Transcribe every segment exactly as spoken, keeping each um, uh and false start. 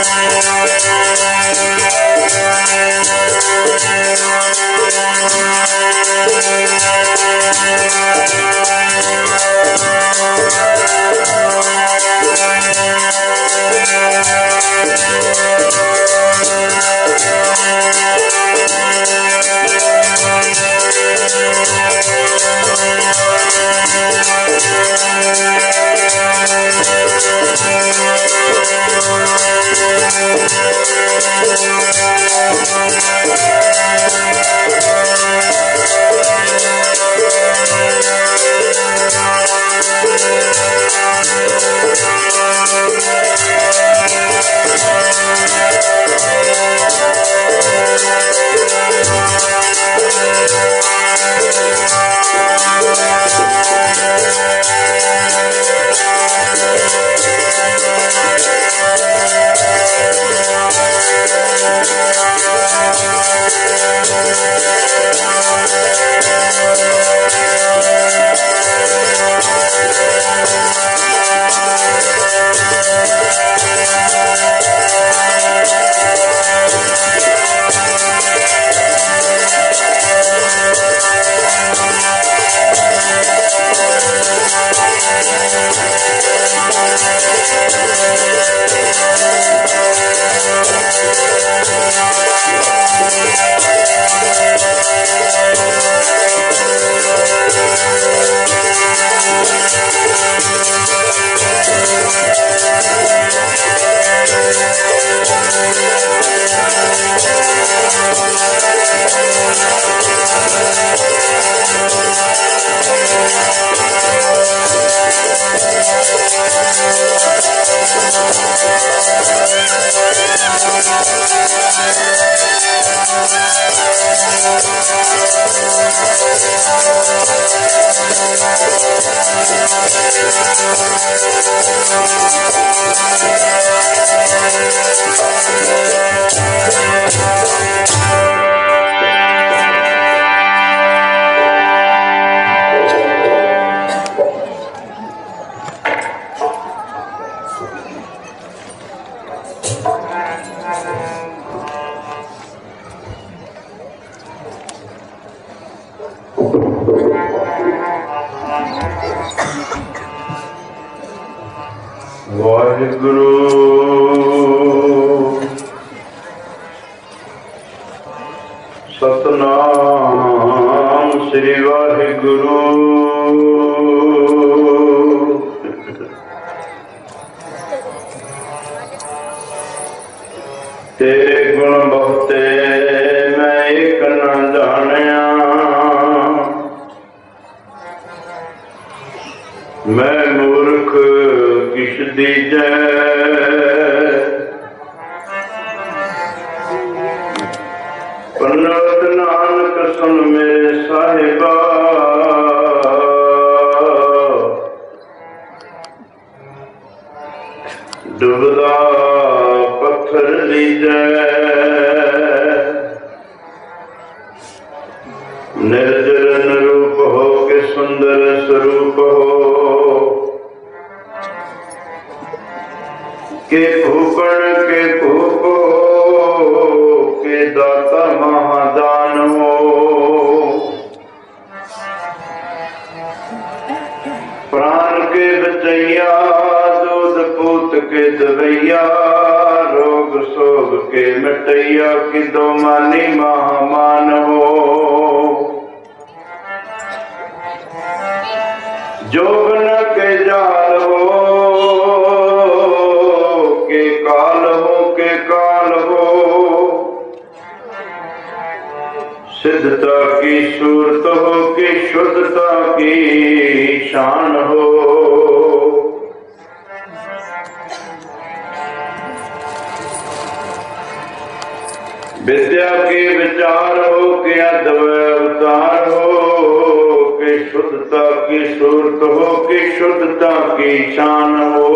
वाहिगुरु सतनाम श्री वाहिगुरु। तेरे गुण बहुते मैं एक न जानिया, मैं मूर्ख किश दीजै। पंडित नानक सुन मेरे साहिबा, डुबदा पत्थर लीजै। निर्जर निरूप हो के सुंदर स्वरूप हो, के भूपण के भूप हो, के दाता महादान हो। प्राण के बचैया, दूध पूत के दवैया, रोग सोग के मिटैया, की दो मानी महामान हो। जोगन के जाल हो, के काल हो, के काल हो। सिद्धता की सूरत हो, कि शुद्धता की शान हो। विद्या के विचार हो, के अद्वैत अवतार हो, के शुद्धता की सूरत हो, कि शुद्धता की शान हो।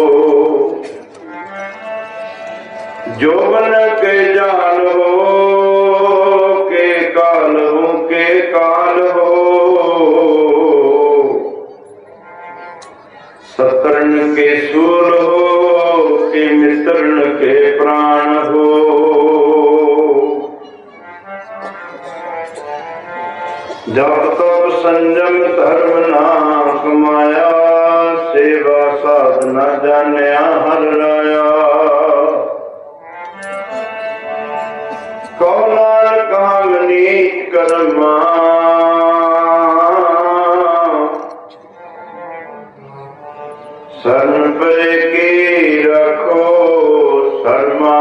जोवन के जाल हो, के काल हो, के काल हो। सतरन के सूल हो, के वितरण के प्राण हो। जप तप संयम धर्म ना कमाया, सेवा साधना जान्या हर राया। कौनार कामनी कर्मा, शरण पे की रखो शर्मा।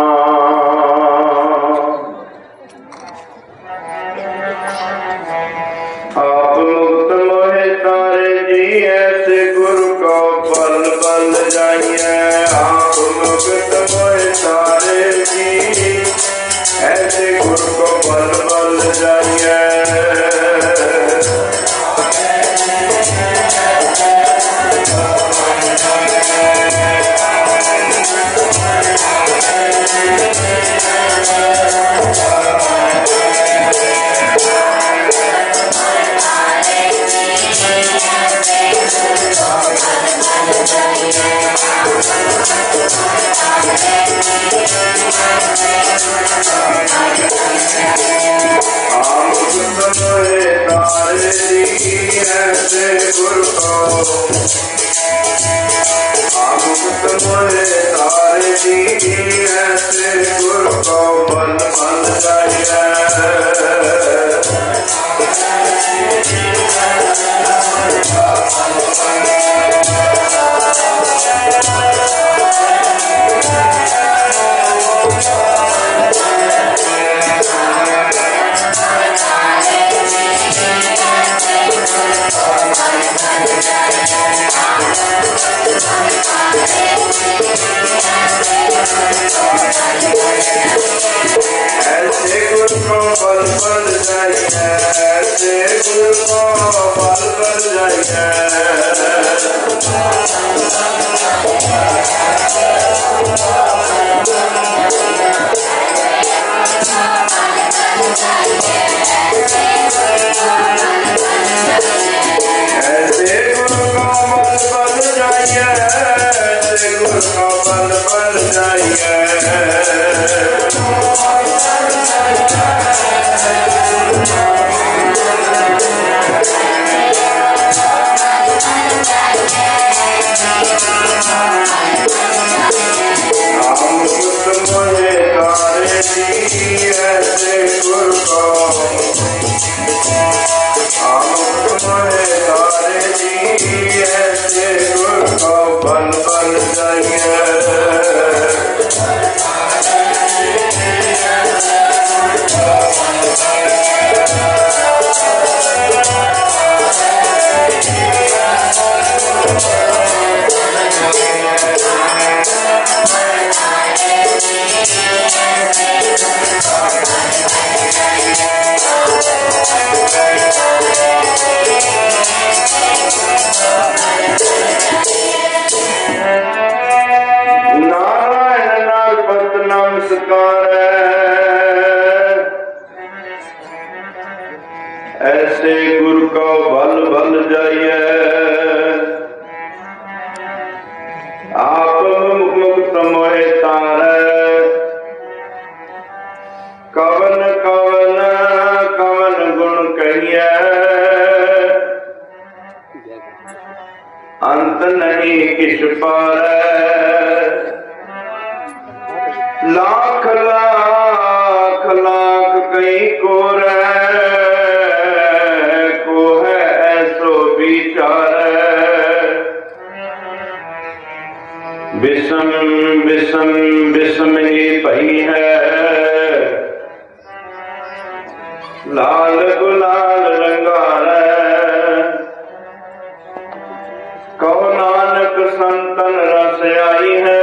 आप मुक्त मोहे तारे जी, ऐसे गुरु को बल बल जाइए। आप मुक्त मोहे तारे जी, ऐसे गुरु को बल बल जाइए। ऐसे गुरु को बल बल जाइए। आप मुक्त मोहे तारे, कवन कवन कवन गुण कहिए। अंत नहीं किस पार, लाख लाख लाख कई को को है ऐसो विचार। विषम विषम विषम ही पई है, लाल गुलाल रंगार। कहो नानक संतन रस आई है,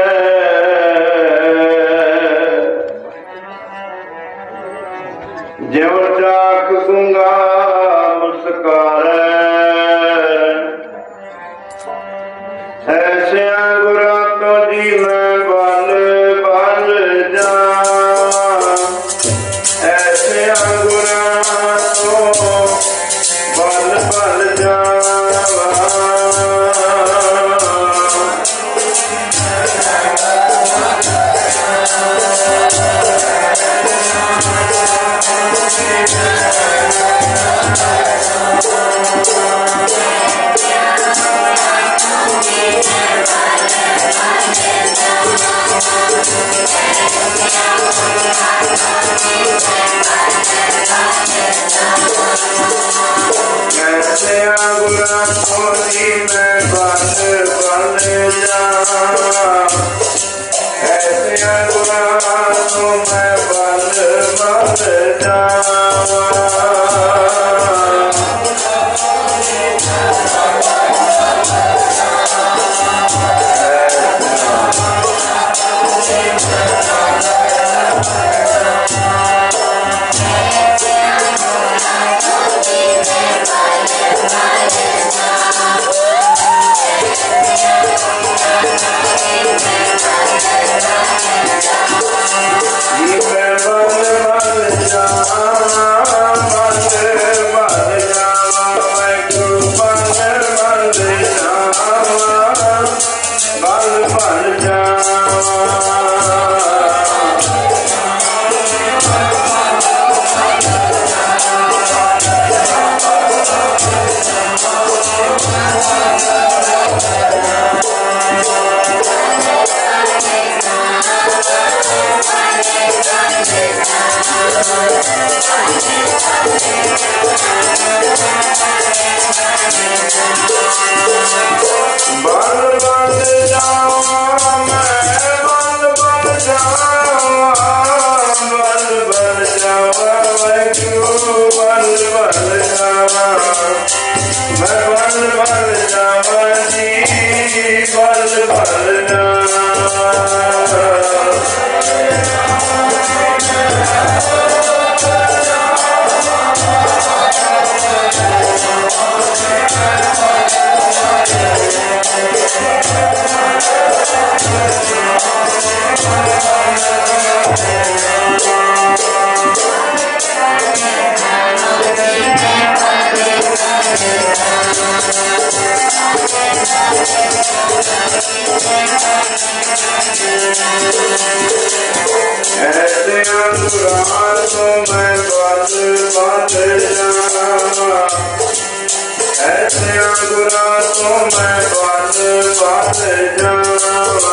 ज्यों चाख दूंगा मुस्कार। ऐसे अंगुरा तो जी मैं बल बल जा, ऐसे अंगुरा तो ऐसे अंकुरार को मैं बस बस जावा, ऐसे अंकुरार को मैं बस बस जावा।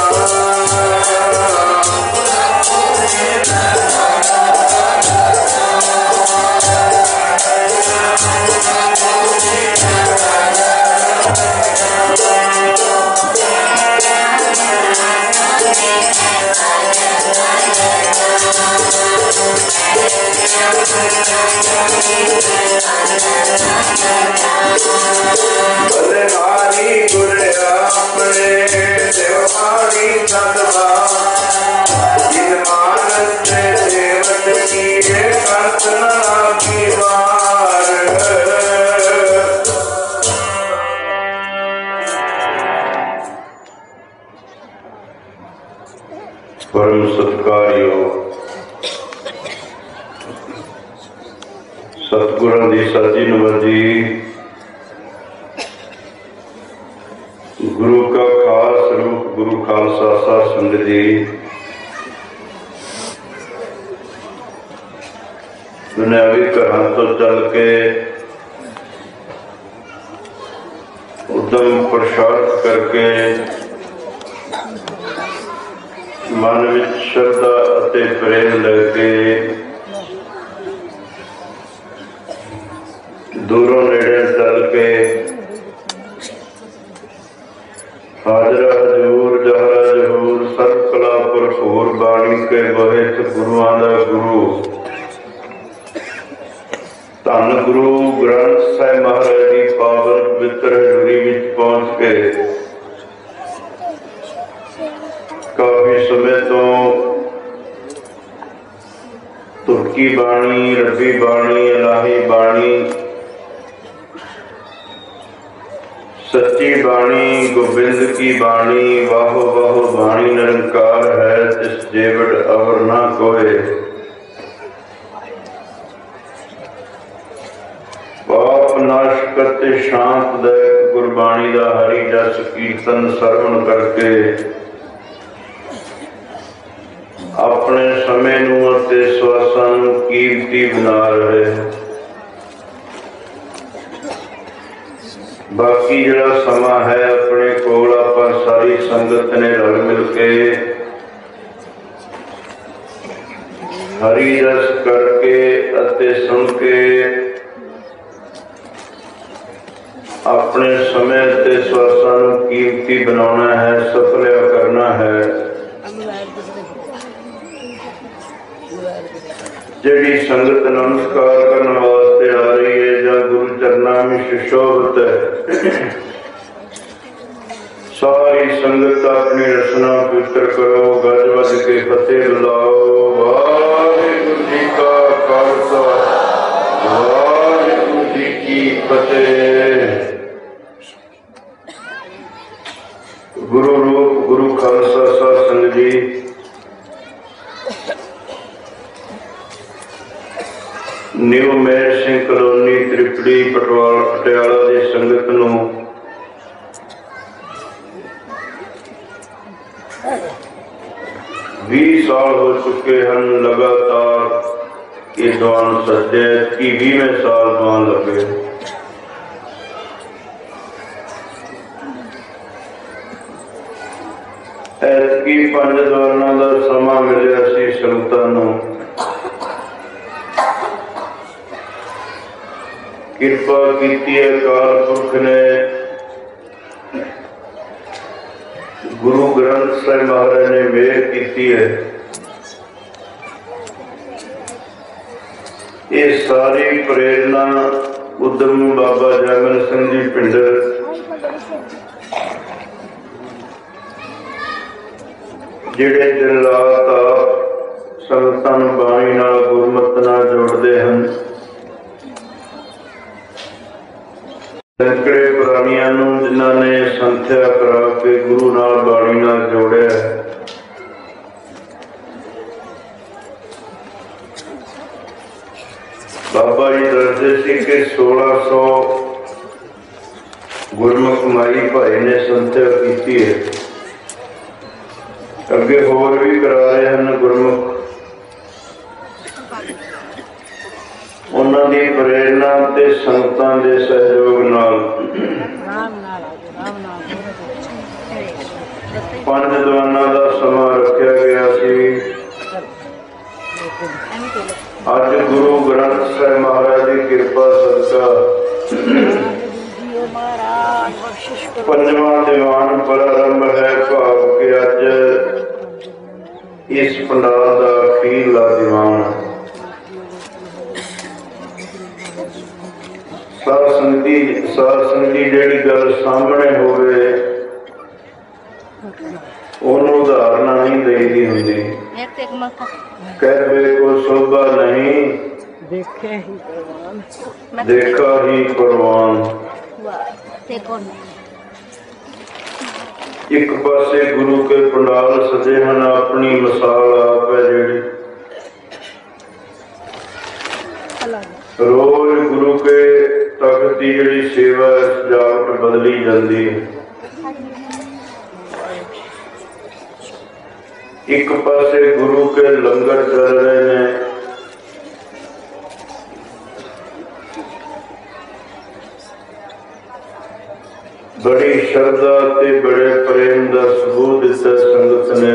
बलिहारी गुर अपने त्योहारी सदभा, जिन मानस से देवत किए कल्पना की बार। परम सत्कारयोग सतगुਰਾਂ ਦੀ ਸਾਜੀ ਨਵਜੀ, गुरु का खास रूप गुरु खालसा साध संगत जी, दुनियावी घरां तो चल के उद्यम प्रसाद करके मन विच श्रद्धा अते प्रेम लेके दूरों नेड़े चल के हाजरा हजूर जहरा जहूर सर्व कला भरपूर बाणी के बहित गुरुआं दा गुरु धन गुरु ग्रंथ साहिब महाराज की पावन पवित्र हजूरी विच पहुंच के काफी समय तो तुर्की बाणी, रब्बी बाणी, इलाही बाणी, सच्ची बाणी, गोबिंद की बाणी, वाहो वाहो बाणी निरंकार है, तिस जेवड़ अवर ना कोय। पाप नाश करते शांत दायक गुरबाणी दा हरि जस कीर्तन सरवण करके अपने समय नूं अते स्वासां नूं कीमती बना रहे। बाकी जिहड़ा समा है अपने कोल आपां सारी संगत ने रल मिल के हरि रस करके अते सुन के अपने समय ते स्वासां नूं कीमती बनाना है, सफलिया करना है। जिहड़ी संगत नमस्कार करने वास्ते आ रही है या गुरु चरनां में सुशोभित है, सारी संगत अपनी रचना पवित्र करो, गज वज के फतेह बुलाओ। वाहिगुरु जी का खालसा, वाहिगुरु जी की फतेह। गुरु रूप गुरु खालसा साध संगत जी, न्यू मेहर सिंह कलोनी त्रिपड़ी पटवाल पटियाला की संगत नूं बीस साल हो चुके हैं लगातार ये दौरान सजे की बीवें साल दौरान लगे। ऐतकी पंज दौरान का समा मिलिया सी संगतां नूं। किरपा की अकाल पुरख ने गुरु ग्रंथ साहिब महाराज ने मेहर की है। ये सारी प्रेरणा उद्यम बाबा जैमल सिंह जी पिंडर जिहड़े दिन रात संगतां नूं बाणी नाल गुरमत नाल जोड़दे हन, सैकड़े पुरानियां नूं जिन्हां ने संथ्या करा के गुरु नाल बाणी नाल जोड़िया। बाबा जी दसदे सी कि सोलह सौ गुरमुख माई भाई ने संत्या की है। अगे होर भी करा रहे हैं गुरमुख। उन्होंने प्रेरणा ते संगतां दे सहयोग नाल पंज दीवाना का समा रखा गया सी। अज गुरु ग्रंथ साहिब महाराज की कृपा सदका पंजवां दीवान प्रारंभ है। भाव के अज इस पंडाल का अखीरला दीवान साध संगती साध संगती जिहड़ी गल सामने होवे ओनू उदाहरण नहीं देती हुंदी। कहवे को शोभा नहीं देखे ही परवान देखा ही परवान। एक पासे गुरु के पंडाल सजे हैं, अपनी मिसाल आप है जेड़ी रोज गुरु के तख्त की जिहड़ी सेवा सजावट बदली जाती है। एक पासे गुरु के लंगर चल रहे हैं, बड़ी श्रद्धा ते बड़े प्रेम का सबूत दिता संगत ने।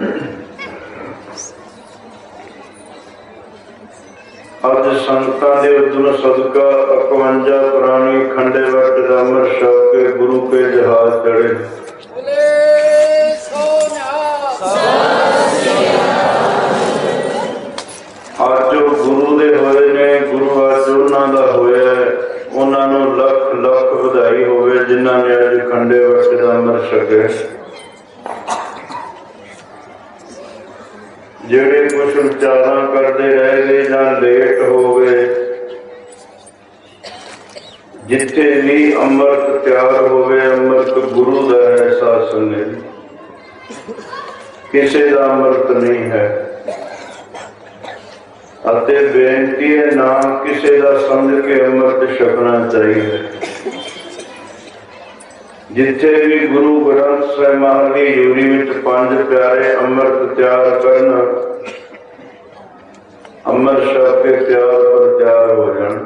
अज संगतां दे उद्यम सदका इकवंजा पुरानी खंडे वट रामर छक के गुरु के जहाज चढ़े। अज जो गुरु दे होए ने, गुरु अज उन्हां दा होया, उन्हां नूं लख लख बधाई होवे जिन्हां ने अज खंडे वट रामर छके। जेड़े कुछ विचारां करते रह गए जां लेट हो गए, जिथे भी अमृत तैयार होवे अमृत गुरु का है। शासन किसी का अमृत नहीं है। अते बेनती है ना किसी का समझ के अमृत छकना चाहिए। जिथे भी गुरु ग्रंथ साहिब महाराज की यूरी में पंज प्यारे अमृत तैयार करना, अमृत छक के तैयार पर तैयार हो जान।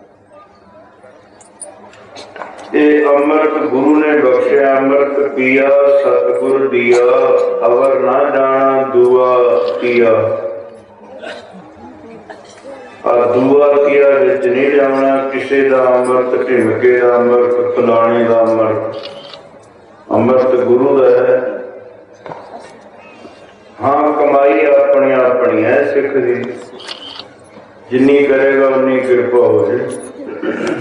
ये अमृत गुरु ने बख्शिया, अमृत पिया सतगुर दिया, अवर ना जाना दुआ किया। दुआ किया विच नहीं जाना, किसी का अमृत ढिमके का अमृत फलाने का अमृत, अमृत गुरु का है। हाँ कमाई अपनी अपनी है सिख की, जिन्नी करेगा उन्नी कृपा हो जाए।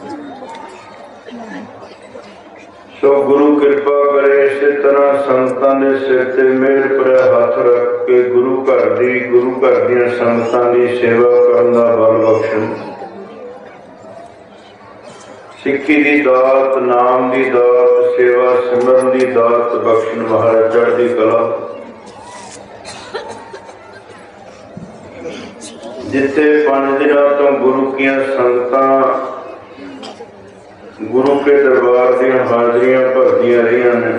सो गुरु कृपा करे। इसी तरह संगतां दे सिर ते मेहर भरा हाथ रख के गुरु घर दी गुरु घर दीयां संगतां दी सेवा करन दा बल बख्शण। सिक्खी दी दात, नाम दी दात, सेवा सिमरन दी दात बख्शण। महाराज चढ़दी कला। जिथे पांच दिनों तो गुरु की संगतां गुरु के दरबार दी हाजरियां भरदियां रहियां ने,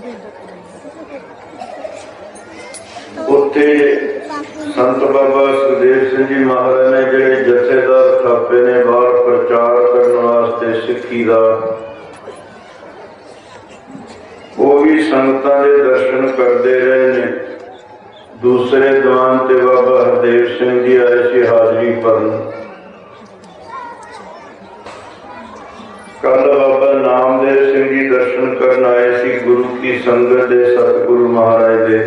उत्थे संत बाबा सुखदेव सिंह जी महाराज ने जिहड़े जथेदार थापे ने बाहर प्रचार करने वास्ते सिक्खी दा, वो भी संगतां दे दर्शन करते रहे ने। दूसरे दीवान ते बाबा हरदेव सिंह जी आए सी हाजरी भरन। कल बाबा नामदेव सिंह जी दर्शन करने आए सी गुरु की संगत दे सतगुरु महाराज दे।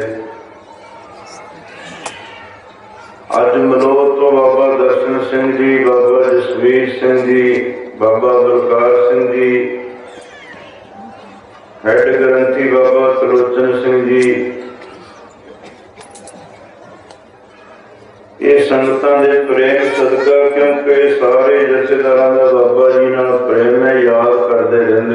अज मलोह तो बाबा दर्शन सिंह जी, बाबा जसवीर सिंह जी, बाबा बलकार सिंह जी, हेड ग्रंथी बाबा त्रिलोचन सिंह जी, ये संगतां दे प्रेम सदका, क्योंकि सारे जथेदारां दा बाबा जी नाल प्रेम है, याद करते रहंदे।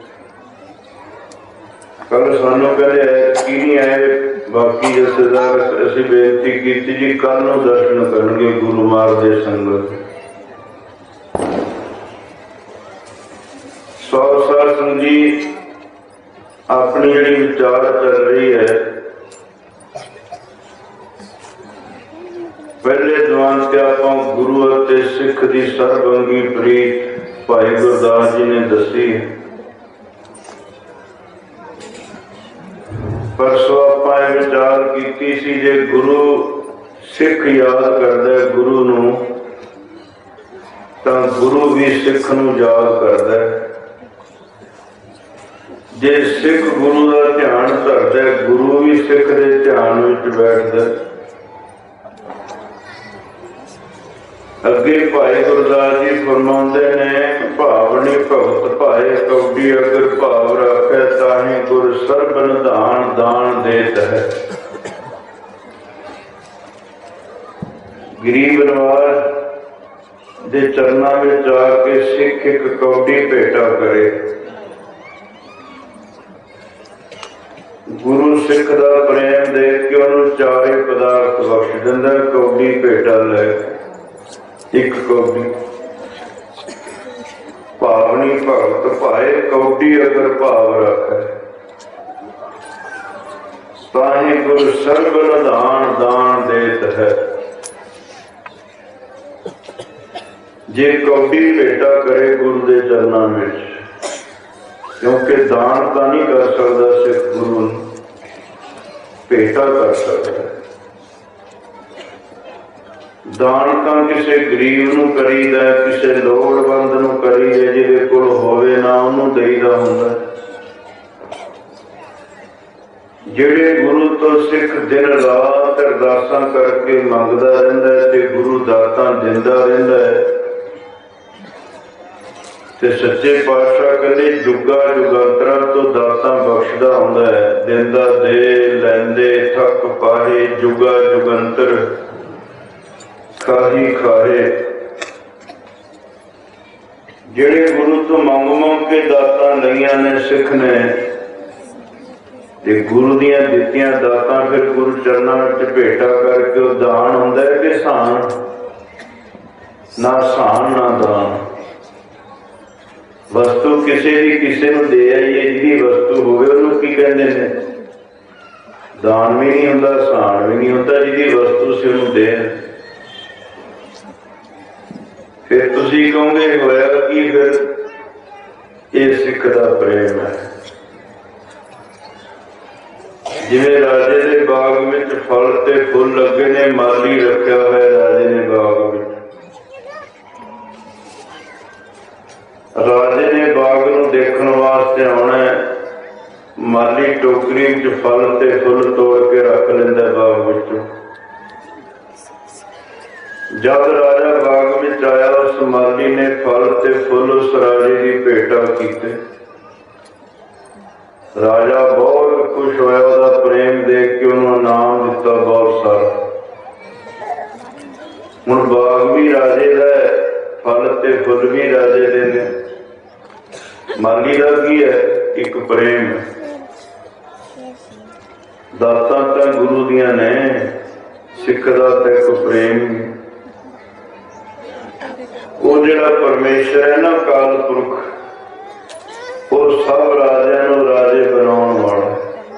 कल सानू कहते की नहीं आए बाकी जथेदार, असीं बेनती कीती जी कल नूं दर्शन करनगे गुरु महाराज दे संगत। सौ साल संगत संगत जी अपनी जी विचार चल रही है, पहले दौरान के आप गुरु और सिख की सरबंगी प्रीत भाई गुरदास जी ने दसी। परसों आप विचार की सी जे गुरु सिख याद करता है गुरु नूं तां गुरु भी सिख नूं याद करता है। जे सिख गुरु का ध्यान धरता है गुरु भी सिख के ध्यान विच बैठदा। अगे भाई गुरदास जी फरमाउंदे ने भावनी भगत भाए कौडी अगर भाव रखे ताही गुर सर्ब निधान दान देत है। गरीब नवाज दे चरना में जाके सिख एक कौडी भेटा करे। गुरु सिख का प्रेम देख के उन्होंने चारे पदार्थ बख्श दिंदा। कौडी भेटा ले एक कौडी भावनी भगत भाए कौडी अगर भाव रखे ताही गुरु सर्ब निधान दान देत है। जे कौडी भेटा करे गुरु के चरणों में, क्योंकि दान तो नहीं कर सकता सिर्फ गुरु भेटा कर सकता है। दान तो किसी गरीब नूं करीदा, किसी लोड़वंद नूं करीदा, जिहदे कोल होवे ना उहनूं देईदा हुंदा। जिहड़े गुरु तो सिख दिन रात अरदासां करके मंगदा रहिंदा है ते गुरु दातां दिंदा रहिंदा है ते सच्चे पातशाह कहते जुगा जुगांतरा तो दातां बख्शदा हुंदा है। दिंदा दे लैंदे थक पाहे जुगा जुगंतर खाही खाहे। जेड़े गुरु तो मंग मंग के दातां लईआं ने सिख ने ते गुरु दियां दित्तियां दातां फिर गुरु चरनां विच भेटा करके वो दान हुंदा है कि सान? ना सान ना दान। वस्तु किसी भी किसी नूं दे आईए जिहदी वस्तु होवे उहनूं की कहंदे ने? दान भी नहीं हुंदा सान भी नहीं हुंदा, जिहदी वस्तु सी उहनूं दे। फिर तुसीं कहोगे होया कि फिर ये सिख दा प्रेम है। जिवें राजे दे बाग विच फल ते फुल लगे ने, माली रखिया होया राजे ने बाग विच। राजे ने बाग नूं देखण वास्ते आउणा, माली टोकरी च फल ते फुल तोड़ के रख लैंदा बाग विचों। जब राजा बाग विच आया उस माली ने फल ते फुल उस राजे की भेटा कीते। राजा बहुत खुश होया, उसदा प्रेम देख के उन्होंने नाम दिता बहुत सारा। हुण बाग भी राजे दा है, फल ते फुल भी राजे दे ने। माली का की है? एक प्रेम। दातां तां गुरु दियां ने, सिख दा तां एक प्रेम। वो जिहड़ा परमेश्वर है ना काल पुरख, वो सब राजियां नूं राजे बनाउण वाला।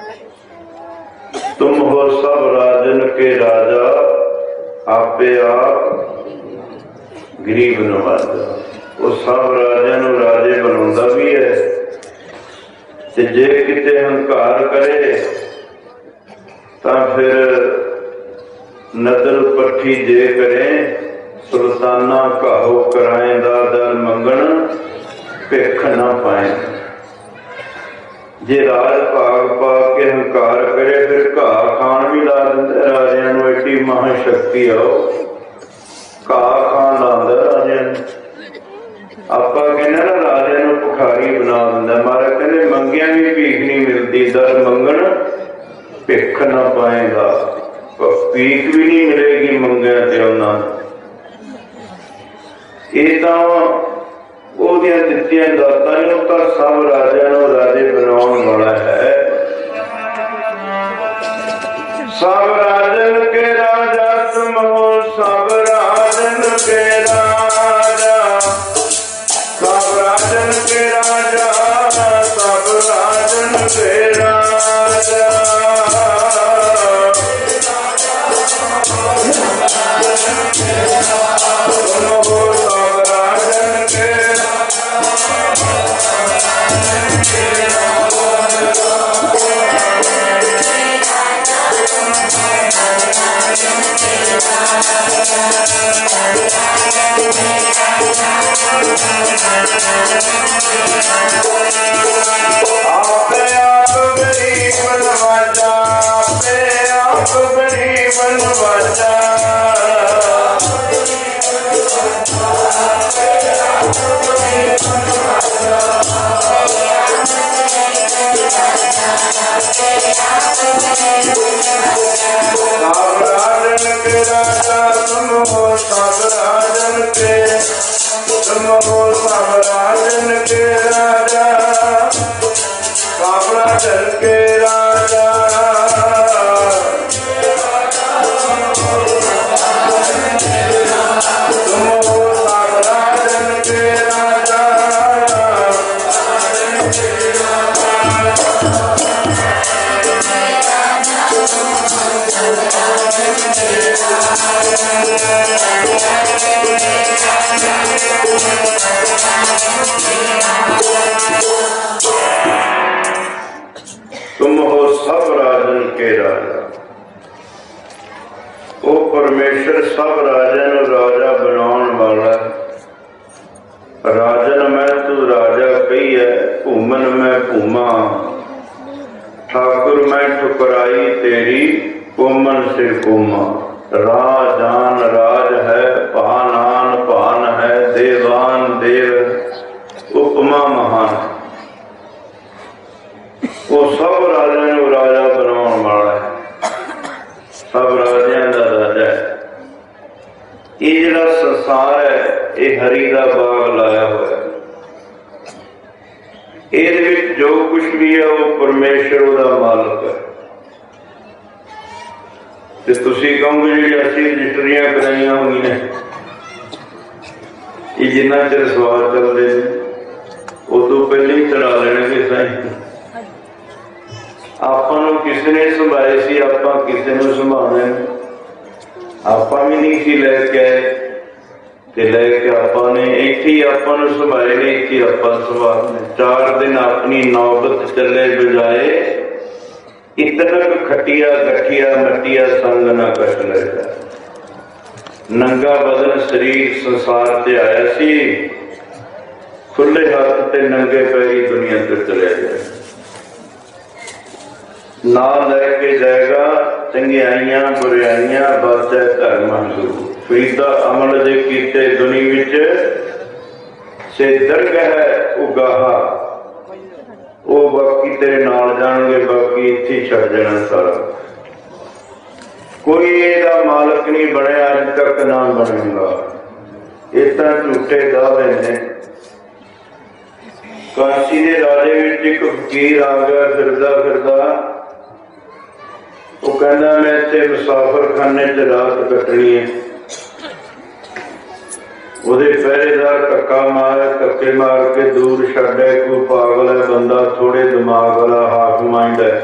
तुम हो सब राजन के राजा, आपे आप गरीब नवाजा। वो सब राजियां नूं राजे बनाउंदा भी है ते जे किते हंकार करे तां फिर नदर पट्ठी जे करे सुल्ताना घाहो कराएंदा दर मंगण भिख ना पाए। जे राज भाग पा के हंकार करे फिर घा खान भी ला दिंदे राजियां नूं। एडी महाशक्ति आओ घा खान लांदा राजियां नूं। आपां कहने ना राजे नूं भुखारी बना दिंदा। महाराज कहते मंगिया भी भीख नहीं मिलती, दर मंगण भिख ना पाएगा। भीख भी नहीं मिलेगी मंगिया ते उन्हां नूं। ये तां ओहदियां दित्तियां दातां ने, ओह तां सब राजियां नूं राजे बनाउण वाला है। सब राजन के राजा तुम हो, सब राजन के राजा, सब राजन के राजा आपे आप गरीब नवाजा, आपे आप गरीब नवाजा। सब राजन के राजा तुम हो, सब राजन के तुम हो, सब राजन के राजा, सब राजन के राजा। तुम हो सब राजन के राजा। तुम हो सब राजन के राजा। ओ परमेश्वर सब राजा नूं राजा बनाउण वाला। राजन मैं तू राजा कही है, भूमन मैं भूमा। ठाकुर मैं ठुकराई तेरी, कोमन सिर कोमा। राजान राज है, भानान भान है, देवान देव उपमा महान। वो सब राजा नूं राजा बनाउण वाला है, सब राजियां दा राजा है। ये जिहड़ा संसार है ये हरि दा बाग लाया होया। ਇਹਦੇ ਵਿੱਚ जो कुछ भी है वो परमेश्वर ਉਹਦਾ मालक है। ਤੇ ਤੁਸੀਂ ਕਹੋਗੇ ਜਿਹੜੀ ਅਸੀਂ ਰਜਿਸਟਰੀਆਂ ਕਰਾਈਆਂ ਹੋਈਆਂ ਨੇ ਇਹ ਜਿੰਨਾ ਚਿਰ ਸਵਾਲ ਚੱਲਦੇ ਨੇ ਉਦੋਂ ਪਹਿਲਾਂ ਹੀ ਚਲਾ ਲੈਣਗੇ ਸਾਈਂ। ਆਪਾਂ ਨੂੰ ਕਿਸੇ ਨੇ ਸੰਭਾਲੇ ਸੀ, ਆਪਾਂ ਕਿਸੇ ਨੂੰ ਸੰਭਾਲਣਾ ਆਪਾਂ ਵੀ ਨਹੀਂ ਸੀ ਲੈ ਕੇ ਆਏ ਤੇ ਲੈ ਕੇ ਆਪਾਂ ਨੇ ਇੱਥੇ ਹੀ ਆਪਾਂ ਨੂੰ ਸੰਭਾਲੇ ਨੇ, ਇੱਥੇ ਆਪਾਂ ਸੰਭਾਲਣੇ। ਚਾਰ ਦਿਨ ਆਪਣੀ ਨੌਬਤ ਚੱਲੇ ਬਜਾਏ, इतना खटिया गठिया मटिया संग ना कट लगा। नंगा बदन शरीर संसार से आया सी, खुले हाथ ते नंगे पैरी दुनिया से चले जाए। ना लेके जाएगा चंगियाइयां बुराइयां, बाचा धर्म गुरु। फरीदा अमल दे कीते दुनी विच से दरगाह उगाहा। वो बाकी तेरे नाल जाणगे, बाकी इत्थे छड़ जाना सारा। कोई इहदा मालक नहीं बनया, अज तक ना बनेगा। इस तरह झूठे दावे ने। काशी दे राजे विच इक फकीर आ गया फिरदा फिरदा। वो कहंदा मैं इत्थे मुसाफर खाने च रात कटनी है। ਉਹਦੇ ਪਹਿਰੇਦਾਰ ਧੱਕਾ ਮਾਰ ਧੱਕੇ ਮਾਰ ਕੇ ਦੂਰ ਛੱਡੇ। ਕੋਈ ਪਾਗਲ ਹੈ ਬੰਦਾ, ਥੋੜੇ ਦਿਮਾਗ ਵਾਲਾ, ਹਾਫ ਮਾਈਂਡ ਹੈ।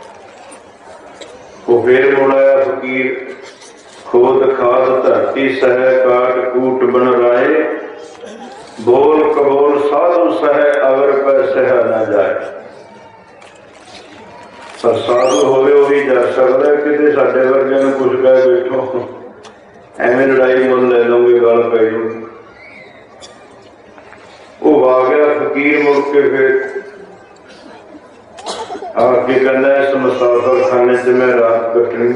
ਉਹ ਫੇਰ ਮੁੜ ਆਇਆ ਫਕੀਰ। ਖੋਦ ਖਾਦ ਧਰਤੀ ਸਹਿ, ਕਾਟ ਕੂਟ ਬਨ ਰਾਏ। ਬੋਲ ਕਬੋਲ ਸਾਧੂ ਸਹਿ, ਅਵਰ ਪੈ ਸਹਿ ਨਾ ਜਾਏ। ਪਰ ਸਾਧੂ ਹੋਵੇ ਉਹੀ ਜਾ ਸਕਦਾ, ਕਿਤੇ ਸਾਡੇ ਵਰਗਿਆਂ ਨੂੰ ਕੁਝ ਕਹਿ ਬੈਠੋ ਐਵੇਂ ਲੜਾਈ ਮੁੱਲ ਲੈ ਲਓਗੇ, ਗੱਲ ਪੈ ਜੂਗੀ। ਉਹ ਆ ਗਿਆ ਫਕੀਰ ਮੁੜ ਕੇ ਫਿਰ ਆ ਕੇ ਕਹਿੰਦਾ ਇਸ ਮੁਸਾਫਰ ਖਾਨੇ ਚ ਮੈਂ ਰਾਤ ਕੱਟਣੀ।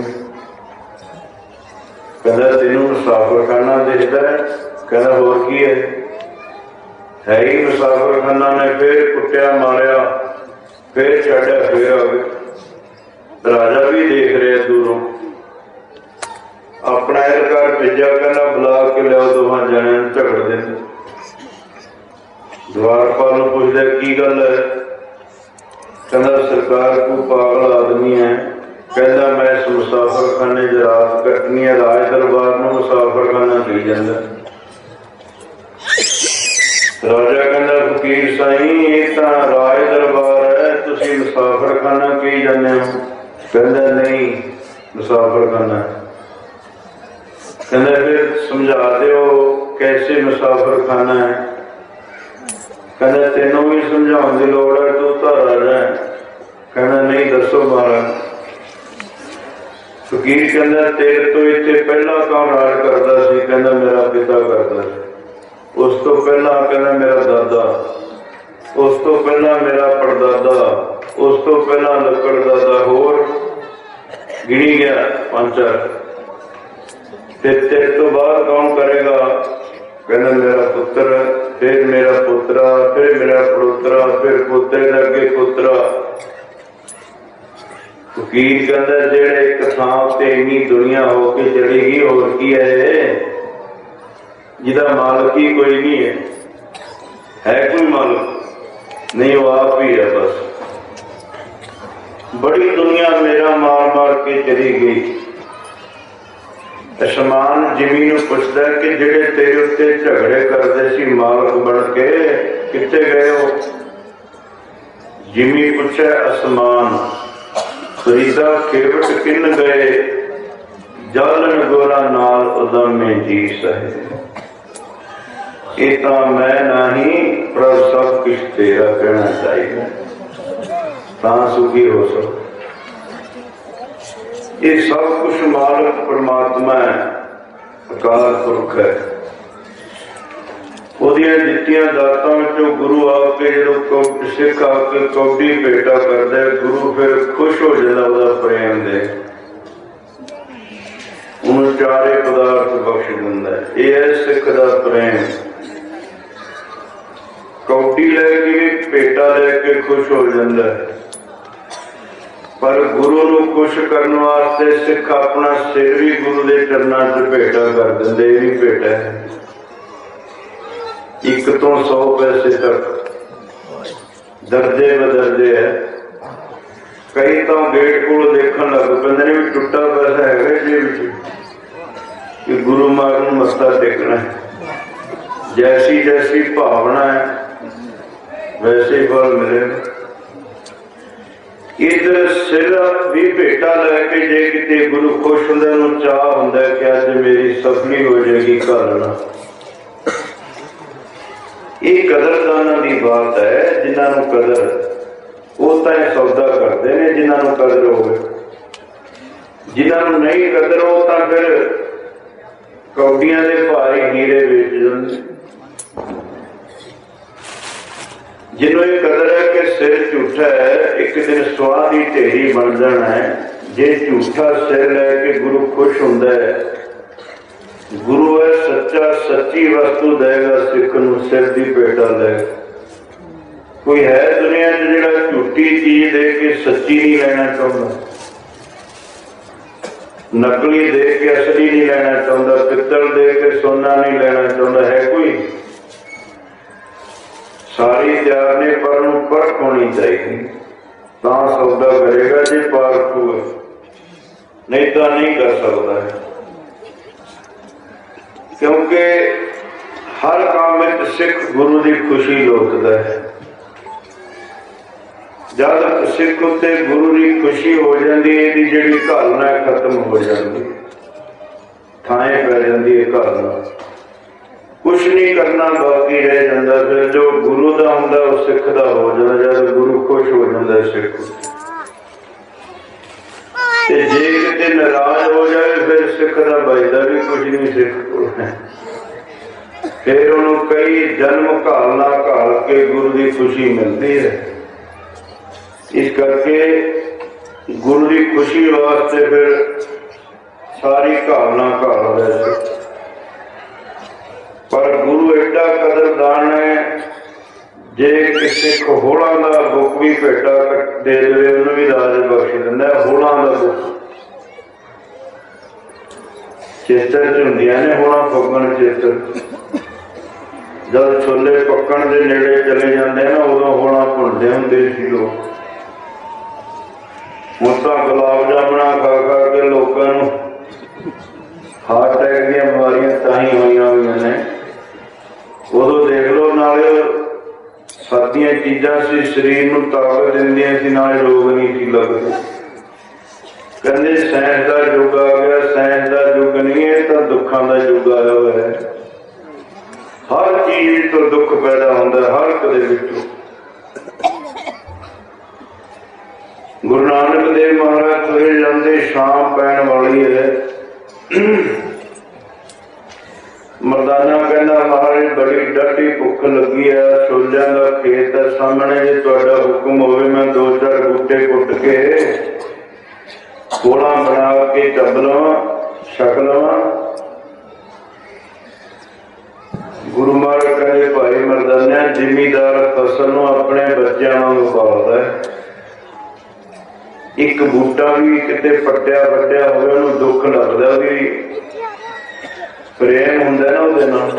ਕਹਿੰਦਾ ਤੈਨੂੰ ਮੁਸਾਫਰ ਖਾਨਾ ਦਿਖਦਾ? ਕਹਿੰਦਾ ਹੋਰ ਕੀ ਹੈ? ਹੈ ਹੀ ਮੁਸਾਫਰ ਖਾਨਾ। ਨੇ ਫਿਰ ਕੁੱਟਿਆ ਮਾਰਿਆ, ਫਿਰ ਛੱਡਿਆ, ਫਿਰ ਆ ਗਏ। ਰਾਜਾ ਵੀ ਦੇਖ ਰਿਹਾ ਦੂਰੋਂ। अपना एहलकार भेजा, कहना बुला के लियाओ दोवां जणियां नूं झगड़दे ने। द्वारपाल नूं पुछदा की गल है? कहना सरकार को पागल आदमी है। कहना मैं इस मुसाफर खाने च रात कटनी है। राज दरबार नूं मुसाफर खाना कही जांदा। राजा कहना फकीर साईं ये तां राज दरबार है, तुसीं मुसाफर खाना कही जांदे हो। कहंदा नहीं मुसाफर खाना। कहना फिर समझा दो कैसे मुसाफर खाना है। कहना तेनों भी समझाने की लोड़ है, तू तो राजा है। कहना नहीं दसो महाराज। फकीर कहना तेरे तो इतने पहला कौन राज करता सी? कहना मेरा पिता करता सी। उस तो पहला कहना मेरा दादा, उस तो पहला मेरा परदादा, उस तो पहला लकड़ दादा, होर गिनी गया पांचा। तेरे तो बाद कौन करेगा? कहना मेरा पुत्र, फिर मेरा पुत्रा, फिर मेरा पड़ोतरा, फिर पुत्रे अगे पुत्रा। फकीर कहता जेड़े एक थां ते इन्नी दुनिया होके चली गई, होर की है जिदा मालिक ही कोई नहीं है? है कोई मालिक नहीं? वो आप ही है बस। बड़ी दुनिया मेरा मार मार के चली गई। आसमान जिमी नूं पुछदा कि जेड़े तेरे उत्ते झगड़े करदे सी मालिक बन के कित्थे गए हो? जिमी पुछे आसमान, फरीदा खेवट किन गए, जालन गोरा नाल उदमे जी सहे। ये तां मैं नहीं पर सब कुछ तेरा कहना चाहिए, तां सुखी हो सको। ये सब कुछ मालिक परमात्मा है, अकाल पुरख है। ओदियां दित्तियां दातां विचों गुरु आके जो सिख आके कौडी भेटा करदा है, गुरु फिर खुश हो जाता ओदा प्रेम दे, उन्होंने चारे पदार्थ बख्श दिंदा है। ये है सिख दा प्रेम। कौडी लैके भेटा लैके खुश हो जाता है, पर गुरु नूं खुश करने वास्ते सिख अपना सिर भी गुरु के चरणों च भेटा कर देंदे। ये भी भेटा है, एक तो सौ पैसे तक दर्जे बदर्जे है। कई तो गेट को देखने लग पैंदे ने भी टुटा पैसा है जेब कि गुरु महाराज नूं मत्था टेकना है। जैसी जैसी भावना है वैसे ही फल मिलेगा। इधर सिर भी भेटा लैके जे किते गुरु खुश होंदा उन्हें चाह होंदा कि अज मेरी सफली हो जाएगी घालना। ये कदरदाना की बात है। जिन्होंने कदर वो तो सौदा करते हैं, जिन्होंने कदर हो, जिन्होंने नहीं कदर वो तो फिर कौडियां के भाई हीरे बेच देंगे। जिन्होंने कदर है कि सिर झूठा है, एक दिन स्वाद ही ढेरी बन जाना है। जे झूठा सिर लैके गुरु खुश होंदा है, गुरु है सच्चा, सच्ची वस्तु देगा सिख नूं सिर दी भेटा ले। कोई है दुनिया च जिहड़ा झूठी चीज दे के सच्ची नहीं लेना चाहता, नकली दे के असली नहीं लेना चाहता, पित्तल दे के सोना नहीं लेना चाहता? है कोई? सारी तैयार ने पर परख होनी चाहिए, तां सौदा करेगा। जे पारख हुए नहीं तो नहीं कर सकता है, क्योंकि हर काम में सिख गुरु की खुशी लोकता है। जब सिख उत्ते गुरु की खुशी हो जाती है, जी घालना खत्म हो जाती, थाए पै जाती है घालना, कुछ नहीं करना बाकी रह जाता। फिर जो गुरु का होंदा वो सिख का हो जाता। जब गुरु खुश हो जाता सिख, जे किते नाराज हो जाए फिर सिख का बचता भी कुछ नहीं सिख को। फिर उन्होंने कई जन्म घालना घाल के गुरु की खुशी मिलती है। इस करके गुरु की खुशी वास्ते फिर सारी घालना घाल रहे। पर गुरु एडा कदरदान है, जे किसी को होड़ा का बुक भी भेटा दे दे उन्हें भी राज बख्श दिंदा। होड़ा का बुक चेतर च हुंदियां ने, होड़ा फुगन चेतर। जब छोले पकण के नेड़े चले जाते ना, उदों होड़ा भुनते होंदे सी लोग। हुण तां गुलाब जामुना खा खा के लोगों हार्ट अटैक दी बीमारियां ताही होईयां होईयां ने। उदों देख लो, नाले सादियां चीजां सी, शरीर नूं ताकत दिंदियां सी, नाले रोग नहीं सी लगदे। कहंदे साइंस का युग आ गया, साइंस का युग नहीं है तो दुखों का युग आया हुआ है। हर चीज तो दुख पैदा होंदा, हर कदे विचों। गुरु नानक देव महाराज तुरे जाते, शाम पैन वाली है। मरदाना कहना महाराज बड़ी डाढी भुख लगी है, छोलियां दा खेत है सामने, जे तुहाडा हुक्म होवे मैं दो चार बूटे कुट के कोला बना के चब लवां छक लवां। गुरु महाराज कहते भाई मर्दाना, जिमीदार फसल नूं अपने बच्चों वांग पालदा है। एक बूटा भी किते पट्टिया वड्डिया होवे उहनूं दुख लगदा भी प्रेम हुंदा ना उहदे नाल।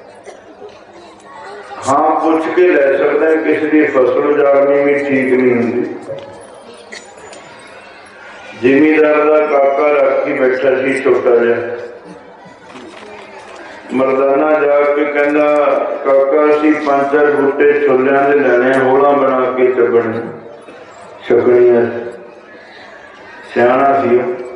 हाँ पुछ के लै सकदा है, किसी की फसल उजाड़नी भी ठीक नहीं हुंदी। जिमीदार दा काका राखी बैठा सी छोटा जिहा, मरदाना जाके कहंदा काका असीं पंज चार बूटे छोलियां दे लैणे, होला बना के चबण छकणियां। सियाणा सी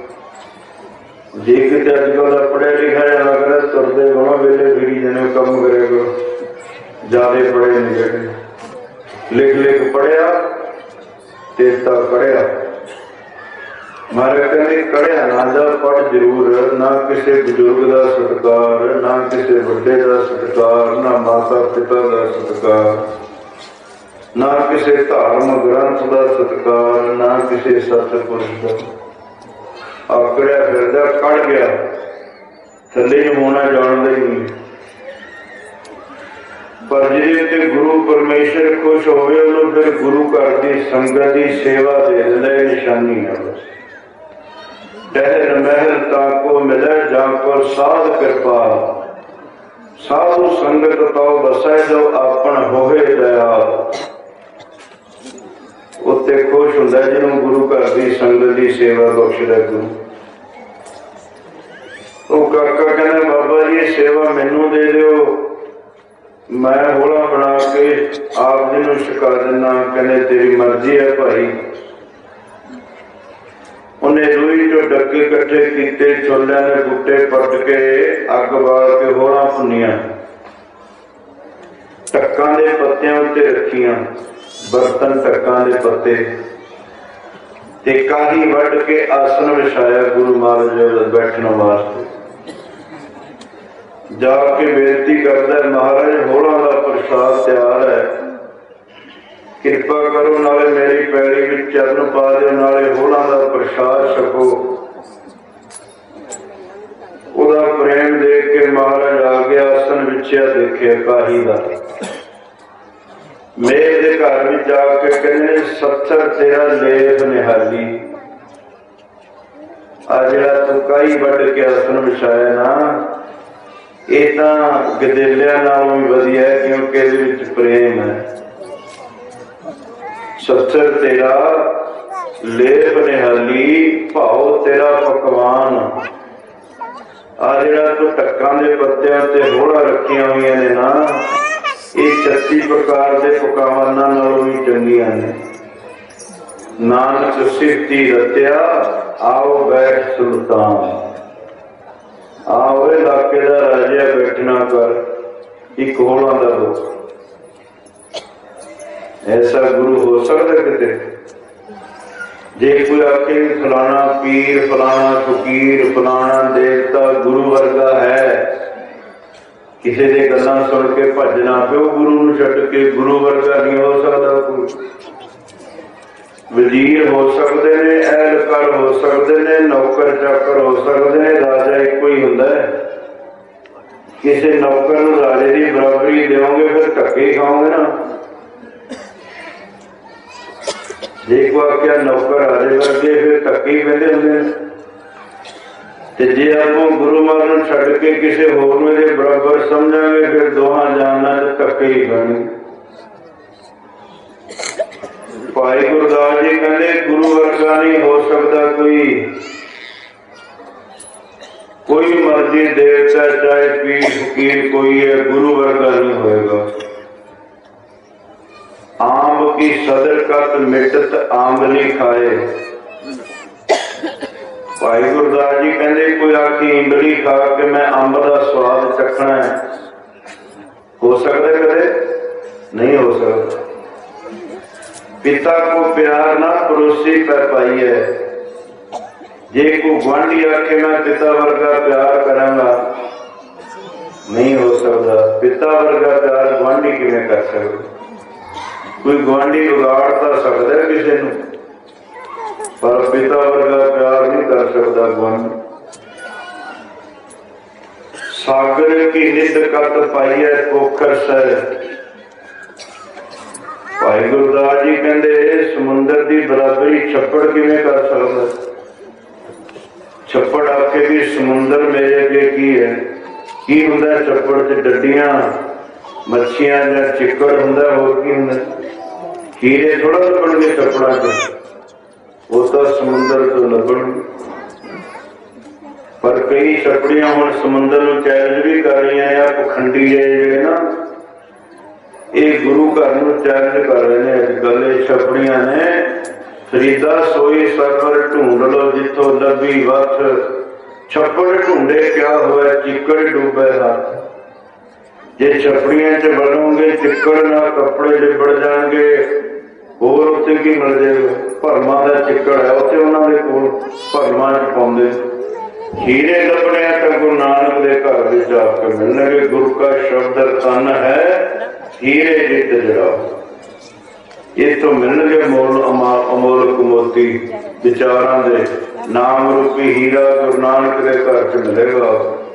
जे किते अजकल दा पढ़िया लिखा जाना कहंदा तुरदे गवां वेले फिरी जाने कम करे करो, ज्यादा पढ़े नहीं गए। लिख लिख पढ़िया तेता पढ़िया। मारे कहते कढ़िया ना जा, पढ़ जरूर। ना किसी बजुर्ग का सत्कार, ना किसी बड़े का सत्कार, ना माता पिता का सत्कार, ना किसी धर्म ग्रंथ का सत्कार, ना किसी सतपुरुष का। आकड़िया फिरदा कढ़ गया, थले होना जानता ही नहीं। पर जिहदे गुरु परमेश्वर खुश होवे उहनूं फिर गुरु घर की संगत की सेवा दे दिंदा, निशानी है बस। टहर महल ताको मिले जाको साध कृपा, साधु संगत तो बसै जो आपन होवे दयाल। उत्ते खुश हुंदा जिन्होंने गुरु घर की संगत की सेवा बख्शदा गुरु। वो काका कहना बाबा जी ये सेवा मैनू दे दिओ, मैं होला बना के आप जी नूं छका दिना। कहने तेरी मर्जी है भाई। उन्हें रूई चो डक्के कट्ठे कीते, छोलियां दे बूटे पट के अग बाल के होला भुनिया, टक्कां दे पत्तियां उत्ते रखियां, बर्तन टक्कां दे पत्ते ते काही वढ़ के आसन विछाया गुरु महाराज बैठने वास्ते। जाके बेनती करदा महाराज होला दा प्रसाद तैयार है, कृपा करो नाले मेरी पैड़ी विच चरण पा दो, नाले होला दा प्रसाद छको। उहदा प्रेम देख के महाराज आ गया, आसन विछिया देखिया काही दा। मेरे घर में जाके कहने सत्तर तेरा लेप निहाली, आ जिहड़ा तू काई वढ़ के आसन विछाया ना, ये तां गदेलियां नालों भी वधिया है, क्योंकि इहदे विच प्रेम है। सत्तर तेरा लेप निहाली, भाव तेरा पकवान। आ जिहड़ा तू टक्कां दे पत्तियां ते होला रखियां होईयां ने ना, ये छत्ती प्रकार के पकवाना नालों भी चंगियां ने। नानक सिफती रत्या आओ बैठ सुल्तान, आओ इलाके का राजा बैठना कर, एक होला दा दो। ऐसा गुरु हो सकता किते? जे कोई आखे फलाना पीर, फलाना फकीर, फलाना देवता गुरु वर्गा है, किसी ने गल्लां सुन के भजना पिओ गुरु नूं छड्ड के, गुरु वर्गा नहीं हो सकता कोई। वजीर हो सकते ने, एहलकार हो सकते ने, नौकर चाकर हो सकते ने, राजा एको ही हुंदा है। किसी नौकर नूं राजे की बराबरी देओगे फिर धक्के खाओगे ना। जे कोई आख्या नौकर राजे वर्गे फिर धक्के ही पैंदे हुंदे ने। ते जे आपों गुरु महाराज छड्ड के किसी होर नूं इहदे बराबर समझांगे फिर दोहां जाना ते धक्के ही खाने। भाई गुरदास जी कहते गुरु वर्गा नहीं हो सकता कोई, कोई मर्जी देवता चाहे पीर फकीर कोई है, गुरु वर्गा नहीं होएगा। आंब की सदरकत मिटत आंबली खाए। भाई गुरदास जी कहते कोई आखी इमली खा के मैं अंब का स्वाद चखना है, हो सकता है? कदे नहीं हो सकता। पिता को प्यार ना पड़ोसी पर पाई है। जे को गुआढ़ी आखे मैं पिता वर्गा प्यार करांगा, नहीं हो सकता। पिता वर्गा प्यार गुआंढी किवें कर सकदा? कोई गुआंढी बिगाड़ तां सकदा किसी नूं, पर पिता वर्गा प्यार नहीं कर सकता गुआंढी। सागर की निध कत पाई है पोखर सह। भाई गुरदास जी कहते समुंदर की बराबरी छप्पड़ किवें कर सकता? छप्पड़ आके भी समुंदर मेरे अगे की है, की हुंदा छप्पड़ च? डड्डियां मच्छियां जां चिक्कड़ हुंदा, होर की हुंदा? हीरे थोड़ा लभणगे छप्पड़ां च, वो तो समुंदर तो लभण। पर कई छपड़ियां हुण समुंदर नूं चैलेंज भी कर रही हैं, पखंडी जिहड़े ना ये गुरु घर नूं चैलेंज कर रहे हैं अजकल। ये छपड़ियां ने फरीदा सोई सरवर ढूंढ लो जिथों लभी वथ, छप्पड़ ढूंढे क्या हुआ चिक्कड़ डूबे हाथ। जे छपड़ियां च बढ़ोगे चिक्कड़ ना कपड़े लिबड़ जाएंगे, होर उत्ते की मिल जाएगा? भरमा का चिक्कड़ है उत्ते उन्होंने कोल भरमा च पाउंदे। हीरे लभने तो गुरु नानक के घर में आके मिलने। गुरु का शब्द तन है हीरे जित जड़ा, ये तो मिलने मोल अमोलक मोती विचारां दे नाम रूपी हीरा गुरु नानक के घर च मिलेगा।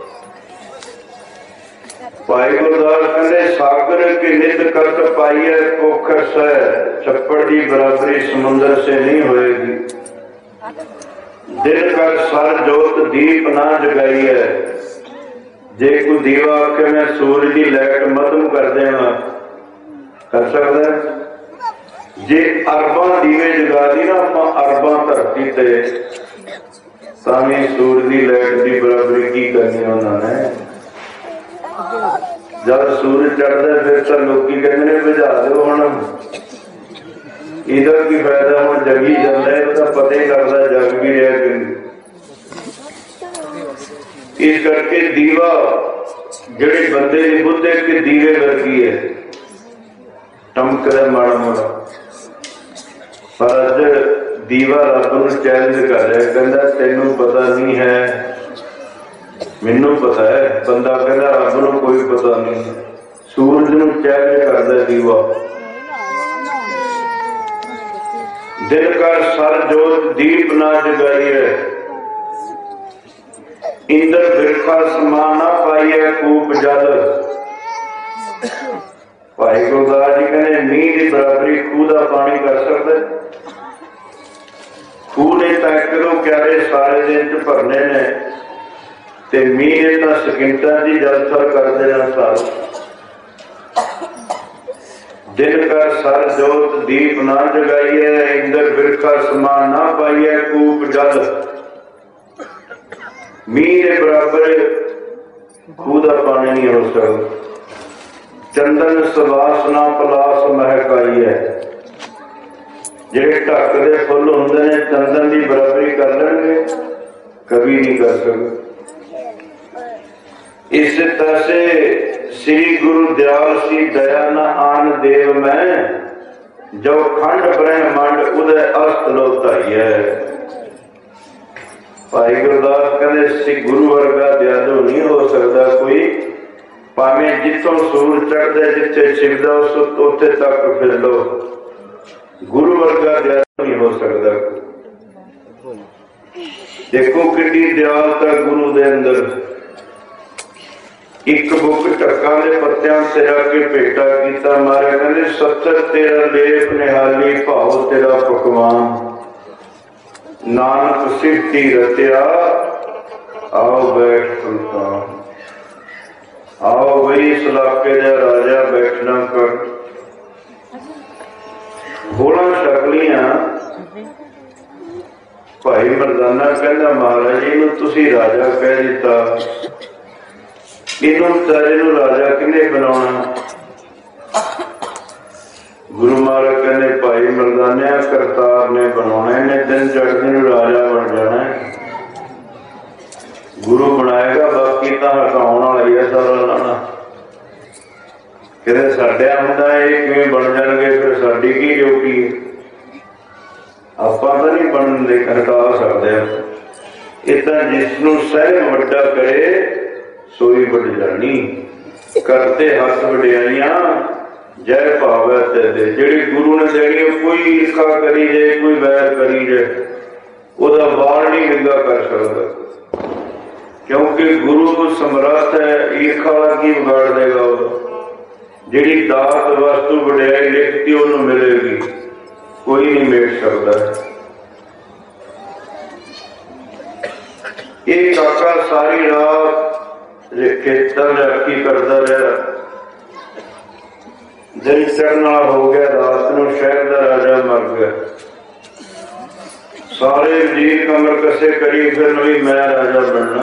भाई गुरदास कहते सागर की निध कत पाई है पोखर सह। छप्पड़ की बराबरी समुंदर से नहीं होएगी। दिल का सर जोत दीप ना जगाई है। जे कोई दीवा आके मैं सूरज की लाइट मध्यम कर देना, कर सकता है? जे अरबां दीवे जगा दी ना आपां अरबां धरती ते, तां सूरज की लाइट की बराबरी की करनी उन्होंने? जब सूरज चढ़ता फिर तो लोग कहते हैं बुझा दो हुण, इधर की फायदा हम जगी जाता है, तो पता ही लगता जग भी रहा कि। इस करके दीवा जेड़े बंदे की बुद्ध के दीवे वर्गी है, टमकदा माड़ा माड़ा, पर अज दीवा रब नूं चैलेंज कर रहा, कहता तेनों पता नहीं है, मैनू पता है। बंदा कहता रब नूं कोई पता नहीं। सूरज नूं चैलेंज करदा दीवा। दिल का सर जोत दीप ना जगाई है, इंद्र बिरखा समान ना पाई है कूप जल। भाई गुरदास जी कहने मींह की बराबरी खूह का पानी कर सकते? खूह ने तो एक किलो क्यारे सारे दिन च भरने ने, ते मींह ने तो सकिंटां च जलथल कर देना सारा। दिल का सर जोत दीप ना जगाई है, इंद्र बिरखा समान ना पाई है कूप जल। मींह के बराबर खूह का पानी नहीं हो सकता। चंदन सवास ना पलास महकाई है। जेडे ढक दे फुल होंदे ने चंदन की बराबरी कर लेंगे? कभी नहीं कर सकते। इस तरह से श्री गुरु दयाल सी दया न आन देव में, जो खंड ब्रह्मांड उदय अस्त लोताई है। भाई गुरदास कहते श्री गुरु वर्गा दयालु नहीं हो सकता कोई, भावें जितों सूरज चढ़ता जिथे छिपदा उत्थे तक फिर लो, गुरु वर्गा दयालु नहीं हो सकता। देखो कितनी दयालता गुरु दे अंदर। एक बुक ढक्का दे पत्तियां तेरा के भेटा कीता मारे, कहते सत्तर तेरा लेप निहाली भाव तेरा पकवान, नानक सिफती रतिया आओ बैठ सुल्तान। आओ बई इस इलाके का राजा बैठना कर। घोड़ा शकलियां भाई मरदाना कहना महाराज जी तुसी राजा कह दिता, इनू बेचारे नू राजा किने बनाना? गुरु महाराज कहने भाई मरदानिया करतार ने बनाना, इन्हें दिन चढ़ने नू राजा बन जाना है। गुरु बनाएगा बाकी तो हटाने वाला ही है सारा लाना। कहते साढ़े हुंदा ये किवें बन जाएंगे, फिर साडी की ड्यूटी है? आपां तां नहीं बनन दे हटा सकते। इतना जिसनू सहम वड्डा करे सोई बढ़ जानी। करते हथ वडियाइयां जय भावे तेरे। जिहड़ी गुरु ने देनी कोई ईर्खा करी जाए कोई वैर करी जाए ओदा वाल नहीं निंगा कर सकता, क्योंकि गुरु समर्थ है। ईर्खा की बिगाड़ देगा वो। जिहड़ी दात वस्तु वडियाई लिखती उन्होंने मिलेगी, कोई नहीं मेट सकता। ये काका सारी रात खेतों में राखी करता रहा, दिन चढ़ना हो गया, रात को शहर का राजा मर गया। सारे वजीर कमर कसे करी फिर भी मैं राजा बनना।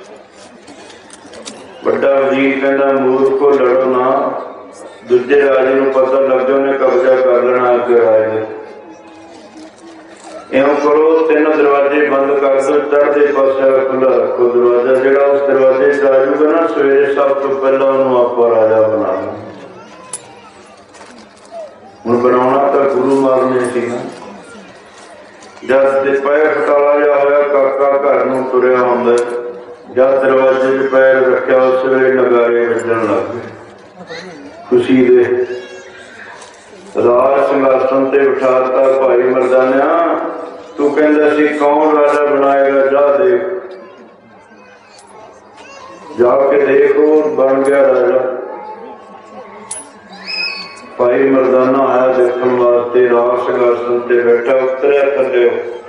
बड़ा वजीर कहना मूर्ख को लड़ो ना, दूजे राजे को पता लग जाए उन्हें कब्जा कर लेना आके राज। इं करो तीन दरवाजे बंद कर दो, चढ़ते पासे खुला रखो दरवाजा। जो उस दरवाजे से आजूगा ना सवेरे सब तो पहला उन्होंने आप राजा बना लो। हूँ बनाना तो गुरु मारने सी ना। जब पैर फटाला जा होया काका घर नूं तुरिया आउंदा, जब दरवाजे च पैर रखिया उस वेले नगारे वजन लग गए खुशी दे। राज सिंघासन ते बिठाता भाई मर्दानिया, तू कहंदा सी कौन राजा बनाएगा, जा देख, जाके देखो बन गया राजा। भाई मर्दाना आया देखने वास्ते, राज सिंघासन ते बैठा, उतरिया थल्ले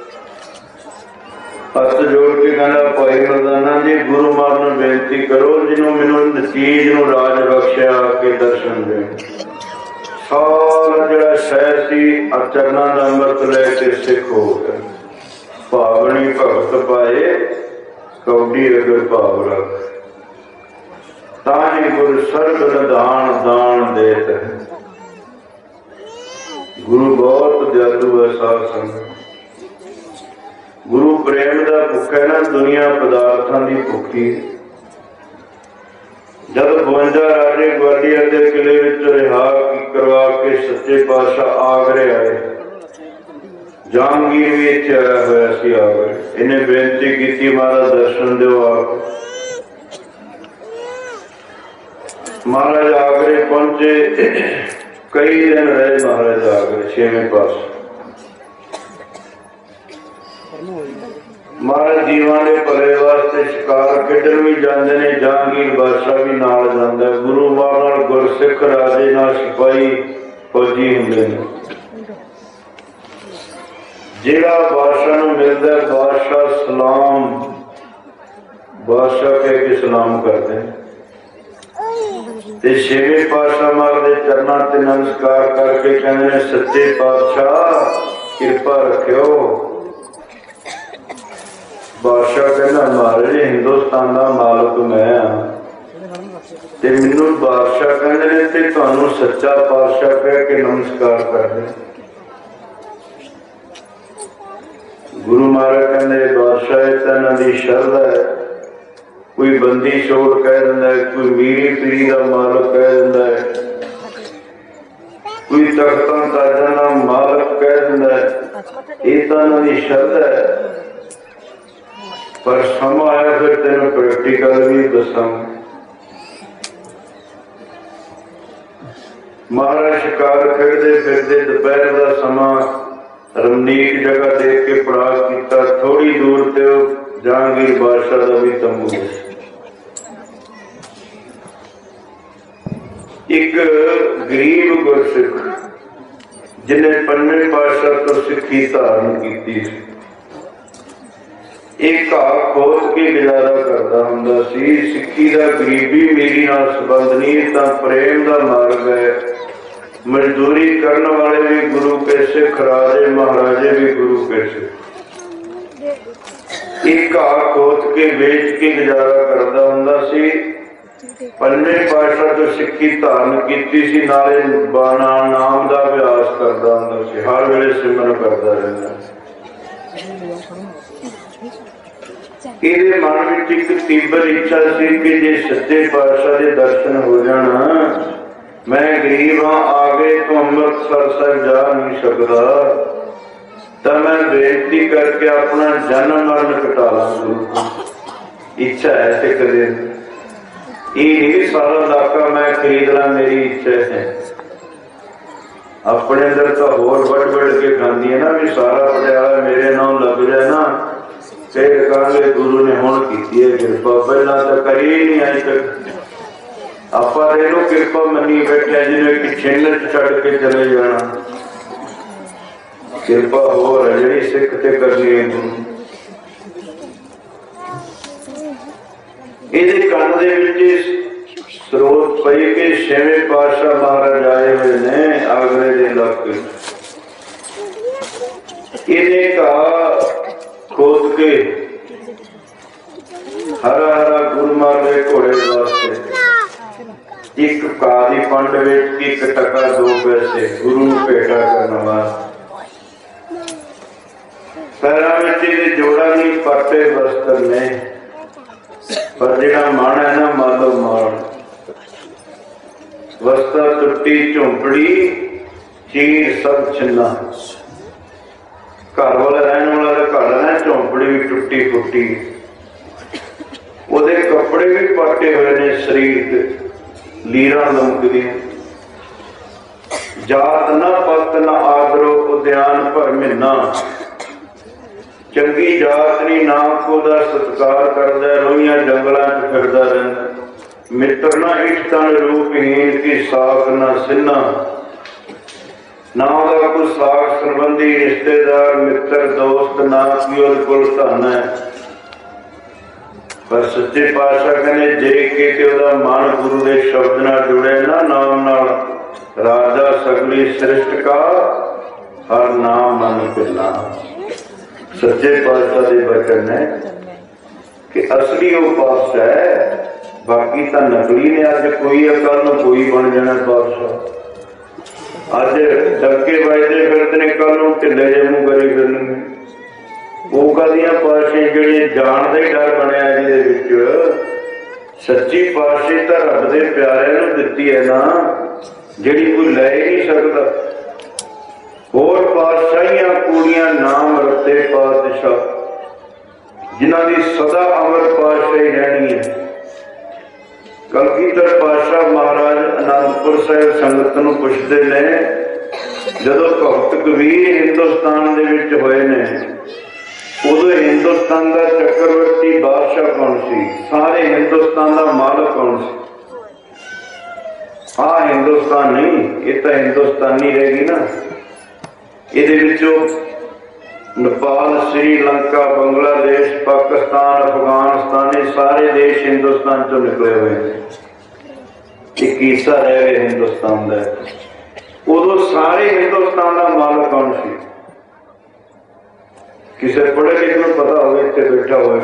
हथ जोड़ के कहना भाई मर्दाना जी गुरु मारन बेनती करो जिन्हों मैनू चीज नूं राज बख्शिया के दर्शन दे। सारा जिहड़ा शहर सी चरना का अमृत लैके सिख हो गया। भावनी भगत पाए कौडी अगर भाव रख, ताही गुरु सर्ब निधान दान देत है। गुरु बहुत दयालु है साध संगत। गुरु प्रेम का भुखा है ना, दुनिया पदार्थों की भुखी। जब बवंजा राजे ग्वालियर के किले रिहा करवा के सच्चे पातशाह आगरे आए, जहांगीर भी इत्थे आया होया सी आगरे। इन्हें बेनती की महाराज दर्शन दो आप। महाराज आगरे पहुंचे, कई दिन रहे महाराज आगरे छेवें पास। महाराज जीवां दे भले वास्ते शिकार खेडण भी जांदे ने, जहांगीर बादशाह भी नाल जांदा। गुरु महाराज गुरसिख राजे नाल सिपाही फौजी हुंदे ने। जिहड़ा बादशाह नूं मिलदा बादशाह सलाम, बादशाह कह के सलाम करदे ते छेवें पातशाह महाराज दे चरनां ते नमस्कार करके कहंदे ने सच्चे पातशाह कृपा रखियो। बादशाह कहना महाराज हिंदुस्तान का मालक मैं हाँ, ते मैनू बादशाह कहते हैं ते तुहानू सच्चा पातशाह कह के नमस्कार करते। गुरु महाराज कहते बादशाह इन्हां दी शरधा है। कोई बंदी छोड़ कह दिंदा है, कोई मीरी पीरी का मालक कह दिंदा है, कोई तख्तां ताजां दा मालक कह दिंदा है। ये तां इन्हां दी शरधा है, पर समा आया फिर तेन प्रैक्टिकल भी दसा। महाराज शिकार खेडते फिरते दोपहर का समा रमनीक जगह देख के पड़ा किया। थोड़ी दूर ते जहांगीर बादशाह का भी तंबू। एक गरीब गुरसिख जिन्हें पंजवें पातशाह तो सिक्खी धारण की, एक घाह खोद के गुजारा करता हुंदा सी। सिक्खी का गरीबी मेरी नाल संबंध नहीं, तां प्रेम का मार्ग है। मजदूरी करने वाले भी गुरु के सिख, राजे महाराजे भी गुरु के सिख। एक घाह खोद के बेच के गुजारा करता हुंदा सी। पंजवें पातशाह तो सिक्खी धारण की सी, नाले बाणा नाम का अभ्यास करता हुंदा सी, हर वेले सिमरन करता रहंदा। ਇਹਦੇ मन में एक तीव्र इच्छा सी कि जे सच्चे पातशाह के दर्शन हो जाना, मैं गरीब हाँ आगे तो अमृतसर साहिब जा नहीं सकता, तो मैं बेनती करके अपना जन्म मरण कटा ला। इच्छा है सिख दे ये सारा इलाका मैं खरीद ला, मेरी इच्छा है। अपने अंदर तो होर बढ़ बढ़ के खाती है ना भी सारा पटियाला मेरे नाम लग जाए ना, फिर कहेंगे गुरु ने हुण की है कृपा, पहला तो करी ही नहीं अज तक। आप कृपा मनी बैठे जिन्हें एक छिन्न छड़ के चले जाना, कृपा होर है जी सिख ते करनी है गुरु। ਇਹਦੇ ਕੰਨ ਦੇ ਵਿੱਚ ਸਰੋਤ ਪਈ ਕਿ ਛੇਵੇਂ ਪਾਤਸ਼ਾਹ ਮਹਾਰਾਜ ਆਏ ਹੋਏ ਨੇ ਆਗਰੇ ਦੇ ਇਲਾਕੇ। ਇਹਨੇ ਘਾਹ ਖੋਦ ਕੇ ਹਰਾ ਹਰਾ ਗੁਰਮਾਰ ਦੇ ਘੋੜੇ ਵਾਸਤੇ ਇੱਕ ਘਾਹ ਦੀ ਪੰਡ ਵਿੱਚ ਇੱਕ ਟਕਾ ਦੋ ਪੈਸੇ ਗੁਰੂ ਨੂੰ ਭੇਟਾ ਕਰਨ ਵਾਸਤੇ। ਪੈਰਾਂ ਵਿੱਚ ਇਹਦੇ ਜੋੜਾਂ ਦੀ ਪਾਟੇ ਵਸਤਰ ਨੇ, पर जिहड़ा मन है ना मालो माल वस्ता टुट्टी झोंपड़ी चीर सब छिन्ना। घर वाला रहने वाला घर है, झोंपड़ी भी टुट्टी फुट्टी, ओदे कपड़े भी पाटे हुए ने, शरीर लीरा लमकदी। जात ना पत ना आदरो उद्यान पर महीना, चंगी जात नी नाम को दा सत्कार करदा, रोइयां जंगलां च फिरदा रहिंदा। मित्र ना इष्टन रूपहीन की साख ना सिन्ना, ना दा कोई साख संबंधी रिश्तेदार मित्र दोस्त ना की ओद कोल धन है। पर सच्चे पातशाह कहने जे के ते ओदा मन गुरु दे शब्द नाल जुड़े ना नाम नाल, राजा सगली सृष्ट का हर नाम मन पिला। सच्चे पातशाह के वचन है कि असली वो पातशाह है, बाकी तो नकली ने। अज कोई है कल कोई बन जाना पातशाह। अज डके बजते फिरते ने, कल ढिले जे मूंह करी फिरनगे। वो कदियां पातशाही जिहड़ी जान का ही डर बनया जिहदे विच सच्ची पातशाही तो रब दे प्यारे नूं दित्ती है ना, जिहड़ी कोई लै ही नहीं सकदा। होर पातशाहियां कूड़ियां नाम रते पातशाह, जिन्हां दी सदा अमर पातशाही रहनी है। कलगीधर पातशाह महाराज आनंदपुर साहिब संगत नूं पुछदे ने, जदों भगत कबीर हिंदुस्तान दे विच होए ने, उदों हिंदुस्तान दा चक्रवर्ती बादशाह कौन सी? सारे हिंदुस्तान दा मालक कौन सी? हाँ हिंदुस्तान नहीं, ये तो हिंदुस्तानी रहेगी ना। ਇਹਦੇ ਵਿੱਚੋਂ नेपाल, श्रीलंका, बांग्लादेश, पाकिस्तान, अफगानिस्तान, ये सारे देश हिंदुस्तान चो निकले हुए हैं। एक हिस्सा रह गए हिंदुस्तान का। उदों सारे हिंदुस्तान का मालक कौन सी? किसी पढ़े लिखे को पता हो, इतने बैठा हुआ,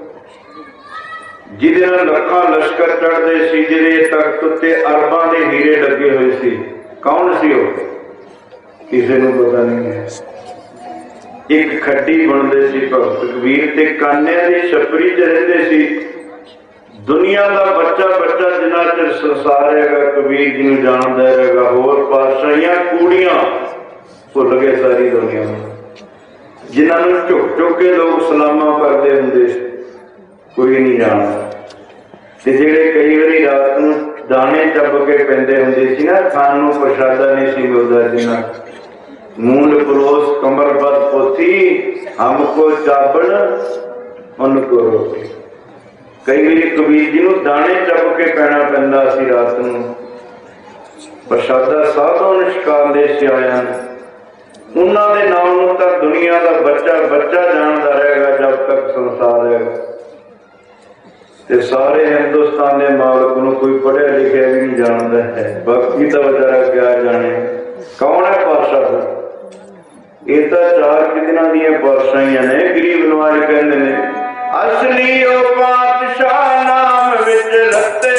जिहदे नाल लखां लश्कर चढ़ते सी, जिहदे तख्त उत्ते अरबां दे हीरे लगे हुए सी, कौन सी हो? किसी को पता नहीं है। एक खड्डी बनते सी भगत कबीर ते कान्या की छपरी च रहते सी। दुनिया का बच्चा बच्चा जिन्ना चिर संसार रहेगा कबीर जी नूं जानदा रहेगा। होर पातशाहियां कूड़ियां भुल गए सारी दुनिया में, जिन्होंने झुक झुक के लोग सलामा करते होंगे, कोई नहीं जानता। ते जिहड़े कई बारी रात नूं दाने चब के पैंदे होंदे सी ना, खाण नूं प्रशादा नहीं सी मिलदा, जिन्ना मूल परोस कमरबद पोथी, हमको चाबण उनको रोटी। कई बार कबीर जी नूं दाने चब के पैना पैंदा सी रात नूं। प्रशादा साधो निष्काल दे सियाया, उन्हां दे नाम नूं तां दुनिया का बच्चा बच्चा जानदा रहेगा जब तक संसार रहेगा। ते सारे हिंदुस्तान के मालक नूं कोई पढ़िया लिखिया भी नहीं जानता है, बाकी तो बेचारा क्या जाने कौन है पातशाह। ये तो चार कितना दियां पातशाहियां ने। गरीब नवाज कहते हैं असली ओ पातशाह नाम विच रते,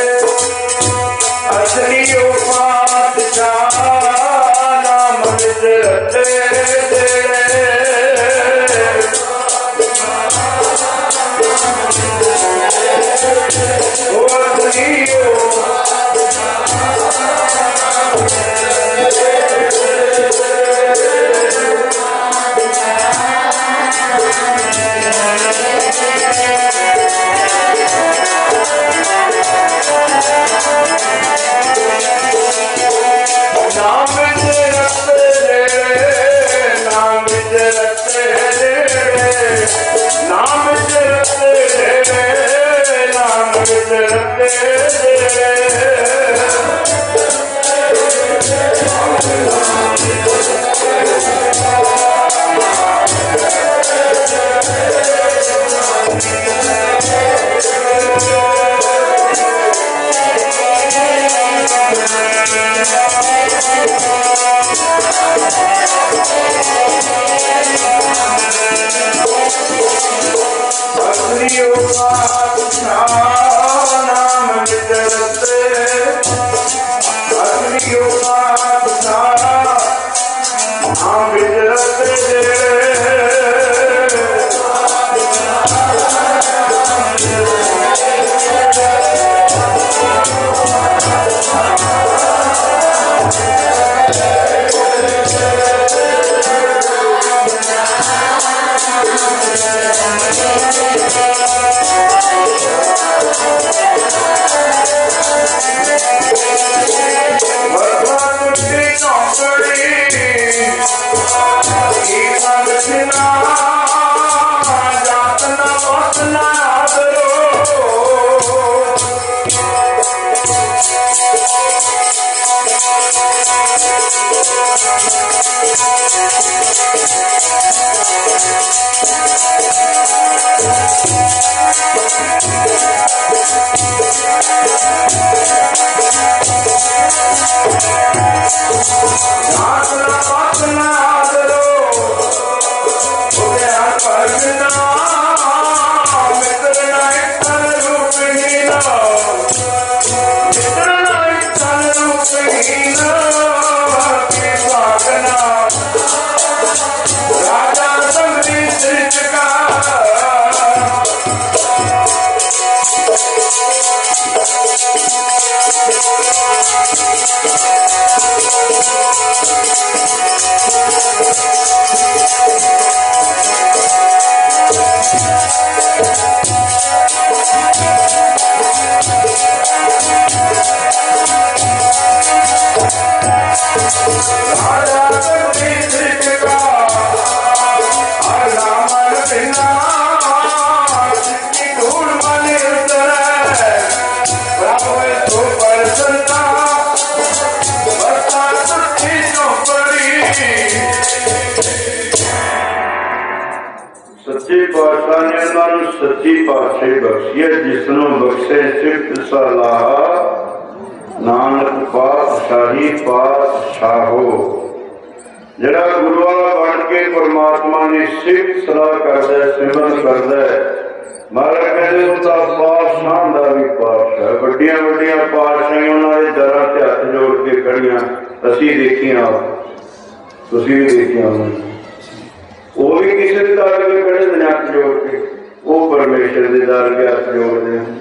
असली ओ पातशाह नाम विच रते, ओ असली ओ सच्ची पातशाही बख्शिए जिसनों बख्शे सिफ्त सलाह नानक पातशाही पातशाहो। जड़ा गुरु वाला बन के परमात्मा की सिफ्त सलाह करता है, सिमरन करता है, महाराज कहते उसका पातशाह का भी पातशाह। वड्डियां वड्डियां पातशाही उन्होंने दरां ते हथ जोड़ के खड़ियां असीं देखियां, तुसीं भी देखियां, वो भी किसी के दर के खड़े ने हथ जोड़ के, वो परमेश्वर के दर के हथ जोड़ते हैं।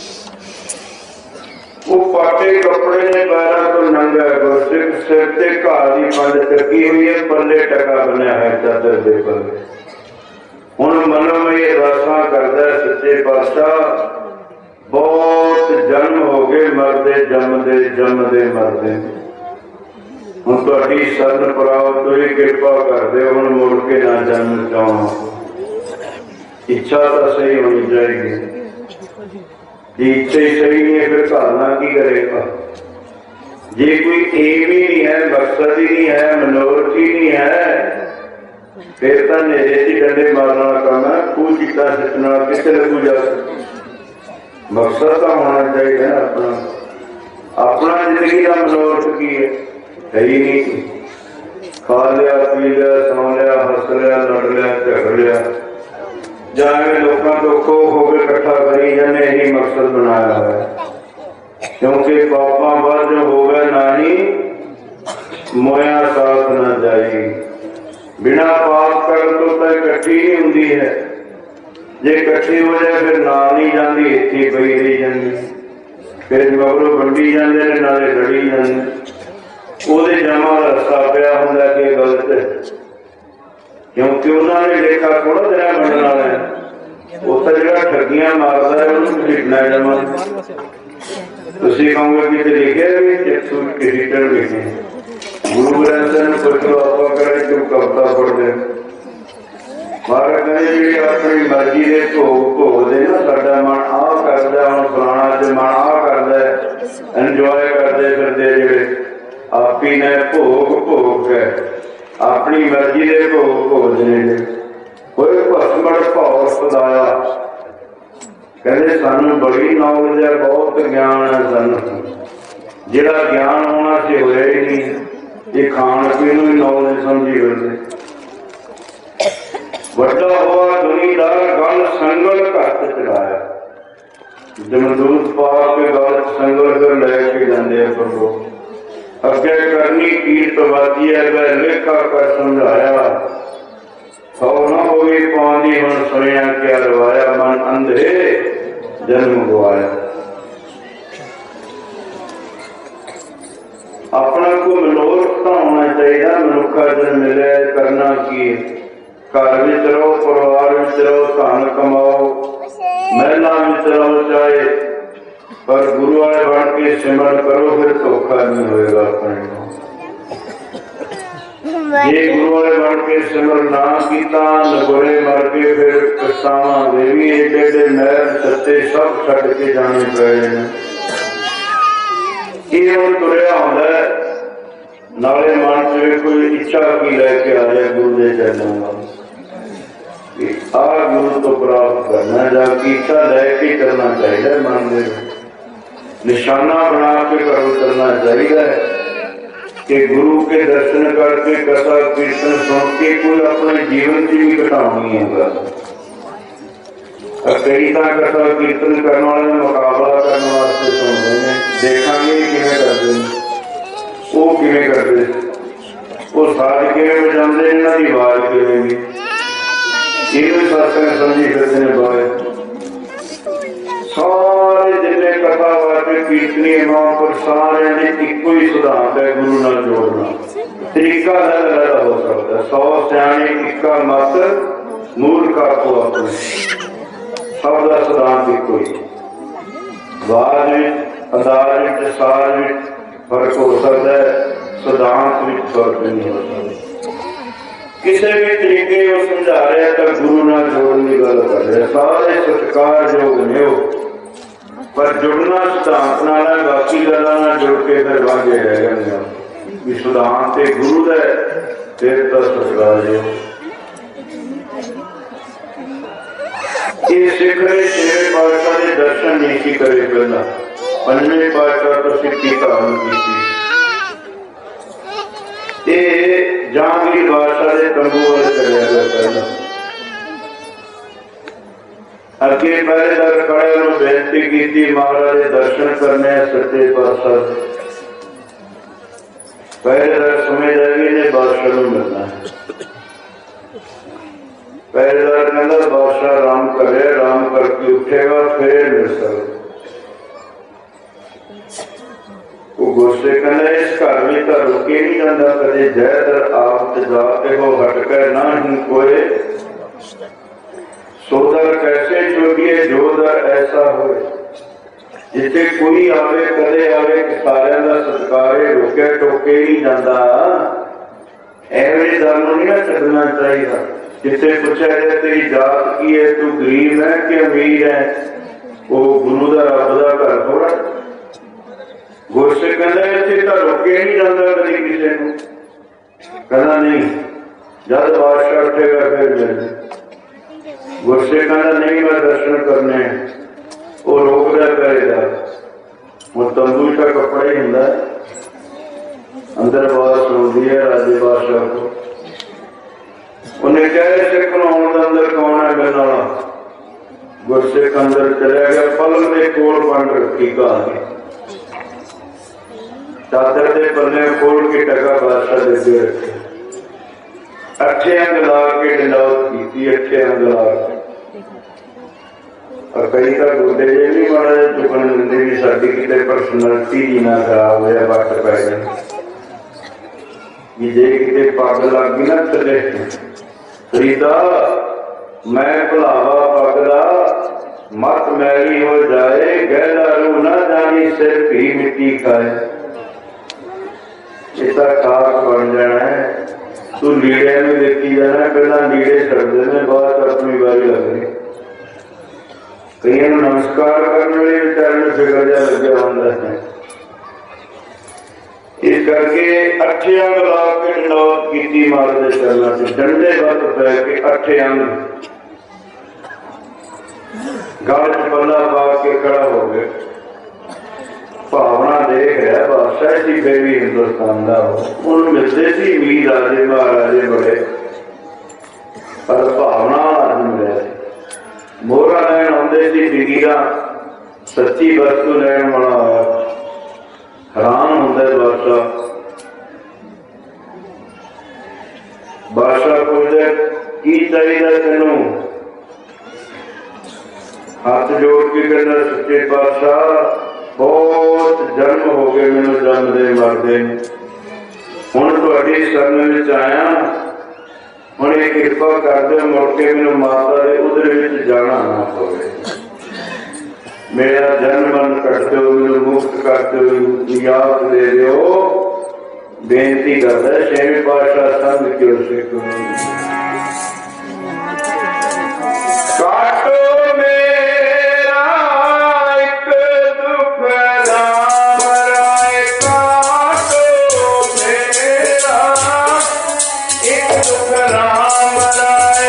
वो पाटे कपड़े ने पैरों को नंगा गुरसिख सिर ते घाह की पंज चकी हुई है, पल्ले टका बनया है चादर दे पल्ले। हुण मनोमय अरदासां करदा सच्चे पातशाह, बहुत जन्म हो गए मरदे जमदे जमदे मरदे, हुण तुहाडी शरण प्राप्त होई, कृपा कर दे हुण मुड़ के ना जन्म चाहो। इच्छा तो सही होनी चाहिए, इच्छा ही सही नहीं है फिर घालना की करेगा। जे कोई एम ही नहीं है, मकसद ही नहीं है, मनोरथ ही नहीं है, फिर तो नेरे च डंडे मारना काम है, खूह चिट्टा सिटना कितने लगू जा। मकसद तो होना चाहिए ना अपना, अपना जिंदगी का मनोरथ की है, है ही नहीं। खा लिया पी लिया सौ लिया हस लिया लड़ लिया झगड़ लिया, जाए लोगों तो खो हो के इकट्ठा करी जाने, यही मकसद बनाया है। क्योंकि पापा बद हो गए नाही मोया साथ न जाई, बिना पाप कर तो इकट्ठी ही होंगी है, जे इकट्ठी हो जाए फिर नाल नहीं जाती, इत्थे पई रही जाती, फिर मगरों वंडी जाते ने नाले लड़ी जाते। वो जमा रस्ता पिया होंदा कि गलत है, क्योंकि उन्होंने लेखा थोड़ा जरा बनने वाला है, उस जगह ठगियां मारता है उन्होंने खरीदना जमा। तुसीं कहोगे कि लिखे भी रिटर्न लिखे गुरु ग्रंथ साहिब कुछ आप करें क्यों कविता पढ़ते महाराज कहते जी अपनी मर्जी के भोग भोगते ना, साडा मन आ करदा हुण फलाना च मन आ इंजॉय करते फिरते जिहड़े आप ही ने भोग भोग है अपनी मर्जी के भोग भोगते हैं। कोई भसमड़ भाव सदाया कहते सानू बड़ी नॉलेज है, बहुत ज्ञान है सानू, जिहड़ा ज्ञान होना से होया ही नहीं, ये खाण पीण भी नॉलेज समझी फिरदे। वड्डा हुआ दुनीदार गल संगल घट चढ़ाया, जमदूत पा के गल संगल कर लैके जाते प्रभु, अगे करनी कीर्त वादी है वह लेखा कर समझाया, सौ न होगी पानी हुण सुनिया क्या रवाया, मन अंधे जन्म गवाया। अपना को मनोरथ होना चाहिए, मनुखा जन्म मिले करना की, घर में रहो परिवार में रहो धन कमाओ महलों में रहो चाहे, पर गुरु वाले बन के सिमरन करो फिर धोखा नहीं होएगा अपने। ये गुरु वाले बन के सिमरन ना किया नगोरे मर के फिर पछतावा देवी एडे एडे महल सत्ते सब छड़ के जाने पे तुरया होंगे नाले मन च कोई इच्छा की लैके आ जाए गुरु के चरणों आ गुरु तो प्राप्त करना जबकि इच्छा लैके करना चाहिए, मन में निशाना बना के करो करना चाहिए कि गुरु के दर्शन करके कथा कीर्तन सुन के कोई अपने जीवन की भी घटानी होगा। कई तो कथा कीर्तन करने वाले मुकाबला करने वास्ते सुनते हैं, देखेंगे किमें करते हैं, वो किमें करते, वो साज किमें बजाते, इन्हों की आवाज किमें भी ये सत्संग समझी फिरते हैं बाहर। सारे जिन्हें कथा वास्ते कीर्तनी महापुर सारे ने इको ही सिद्धांत है, गुरु नाल जोड़ना तरीका अलग हो सकता, सौ सियाने इक्का मत मूर्ख आपो अपने, सबका सिद्धांत इको ही। वाज अंदाज में साज में फर्क हो सकता है, सिद्धांत में फर्क नहीं हो सकता। किसी भी तरीके वो समझा रहे तो गुरु नाल जोड़ने की गल कर रहे, सारे सत्कार योग ने हो, पर जुड़ना सिद्धांत नाल है, बाकी गल्लां नाल जुड़ के फिर वांझे रह जांदे भी सिद्धांत ते गुरु दा फिर तो सत्कार योग। ये सिख ने छेवें पातशाह के दर्शन नहीं की करे, पहला पंजवें पातशाह तो सिक्खी धारण की। जहांगीर बादशाह के तंबू वाले चलिया गया पहला, अगे पहरेदार खड़े बेनती की महाराज दर्शन करने सच्चे पातशाह। पहरेदार समझ आएगी ने बादशाह को मिलना है। पहरेदार कहता बादशाह राम करे, राम करके उठेगा फिर मिल सकता। गुस्से कहना इस घर में तो रुके नहीं जाता, कदे जयदर आप जाते हो हटकर ना ही कोई, सोदर कैसे जोगिए जोदर ऐसा हो, जिथे कोई आवे कदे आवे सारे का सत्कारे, रुके टोके नहीं जाता। एवं दल नहीं छड़ना चाहिए, जिथे पूछा जाए तेरी जात की है, तू गरीब है कि अमीर है, वो गुरु का रब का घर थोड़ा। गुस्से कहना इतने तो रुके नहीं जाता कभी किसी को, कहना नहीं जब बादशाह उठेगा फिर मिलने। गुस्से कहना नहीं मैं दर्शन करने, वो रोक रहा करेगा, वो तंबू का कपड़ा ही होंगे, अंदर बात होती है राजे बादशाह को। उन्हें कह सिख नौन अंदर कौन है मेरे नाल, गुस्से के अंदर चला गया, पलंग के कोल बन रखी कहानी, चादर के पन्ने खोल के टका बादशाह दे रखे, अच्छे अंग ला के डिलाउट की, अच्छे अंग ला के। और कई का गोडे ये नहीं माड़ा चुकन दिंदे भी साडी किते पर्सनैलिटी ही ना खराब होया वट पै जाए। ये जे किते पग लग गई ना चले फरीदा मैं भुलावा पगला मत मैली हो जाए, गहरा रू ना जानी सिर भी मिट्टी खाए। इतना खास बन जाना है, तू लीड़े में देखी जाना, पहला लीड़े छड़ते हैं बाद अपनी बारी लगनी। कई नमस्कार करने वाले बेचारे फिक्र जहा लगे होंगे, इस करके अठे अंग ला के डंडौत की महाराज के चरणों से डंडे वत पै के अठे अंग गल च पल्ला पा के खड़ा हो गए। भावना देख रहा बादशाह जी फिर भी हिंदुस्तान का उन्होंने मिलते सी वीर राजे महाराजे बड़े, पर भावना अज मिले मोहरा लैन आते सी जगीरा सच्ची वस्तु लैन वाला आया। हैरान होंगे बादशाह, बादशाह पूछे की चाहिए तेनों? हाथ जोड़ के कहना सच्चे पातशाह बहुत जन्म हो गए मैनू जन्मदे मरदे, हुण तुहाडी शरण विच आया, हुण ये कृपा कर दो मुड़ के मैनू माता दे उदर विच जाना ना पवे, मेरा जन्म मन कट दो, मैनू मुक्त कर दो, नियाज दे दो। बेनती करता है छेवें पातशाह संग क्यों सिख काटो मेरा एक दुख राम राय, काटो मेरा एक दुख राम राय।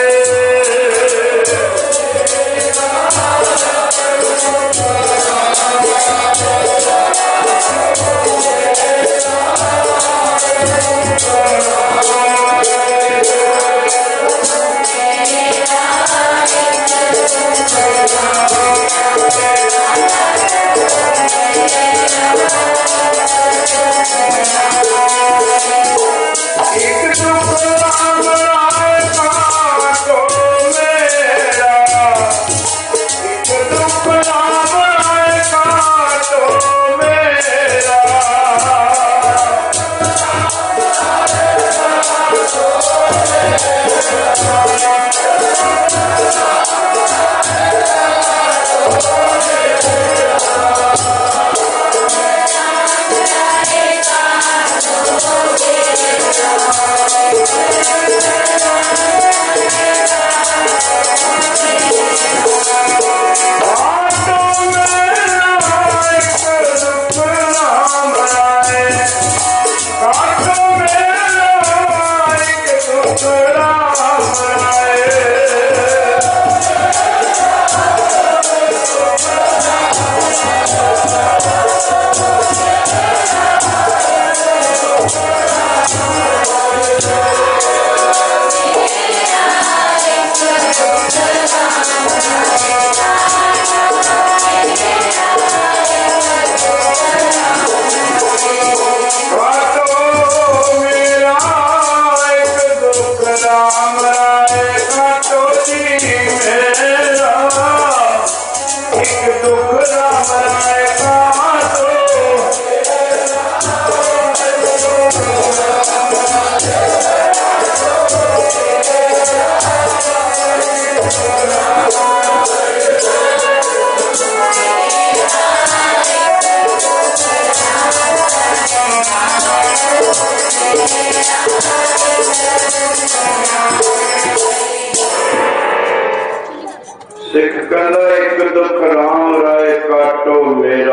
सिख कहता एक दुख राम राय काटो मेरा,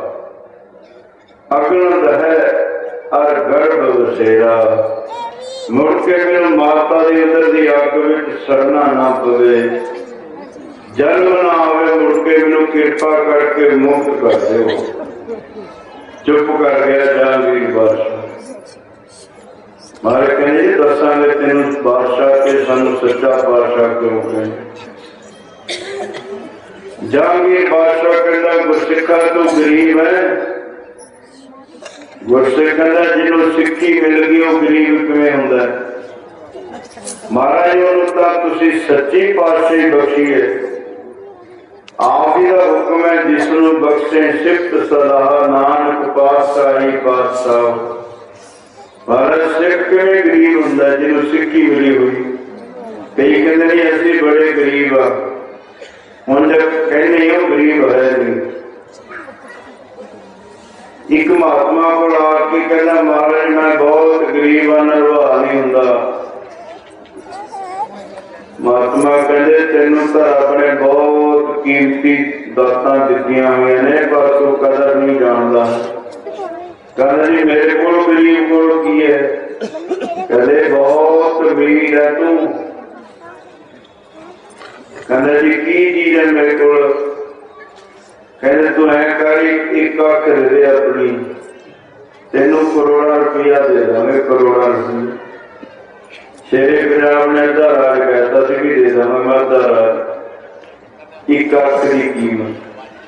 अगन है अर गर्भ वसेरा। मुड़ के मैनू माता दी उदर दी अग विच सड़ना ना पवे, जन्म ना आवे, मुड़ के मैनू कृपा करके मुक्त कर दो। चुप कर गया जहांगीर बादशाह। मारे कहने दसांगे तेन बादशाह के सानू सच्चा बादशाह क्यों कहें। जहांगीर बादशाह कहता गुरसिखा तू गरीब है, गुरसिख कहता जिन्हों सिक्खी मिल गई वो गरीब किवें हुंदा है। महाराज उन्होंने तो तुसी सच्ची पातशाही बख्शी है, आप ही का हुक्म है जिसनों बख्शे सिफ्त सलाह नानक पातशाही पातशाह। महाराज सिख किवें गरीब हुंदा है जिन्हों सिक्खी मिली हुई। कई कहते नहीं असीं बड़े गरीब आ, हुण जब कहने हो गरीब है नहीं। एक महात्मा को आके कहना महाराज मैं बहुत गरीब हाँ, नरवा नहीं हुंदा। महात्मा कहते तेनों तो रब ने बहुत कीमती दातां दित्तियां हुई ने, पर तू कदर नहीं जानदा। कहते जी मेरे को गरीब को की है, कहते बहुत अमीर है तू। कहते जी की चीज है मेरे को, कहते तू ऐ कर एक अख दे अपनी, तेनू करोड़ा रुपया दे देंगे, करोड़ा रुपया। शेरे पंजाब ने अद्धा राज कहता सी भी दे देंगे मैं अद्धा राज, एक अख की कीमत।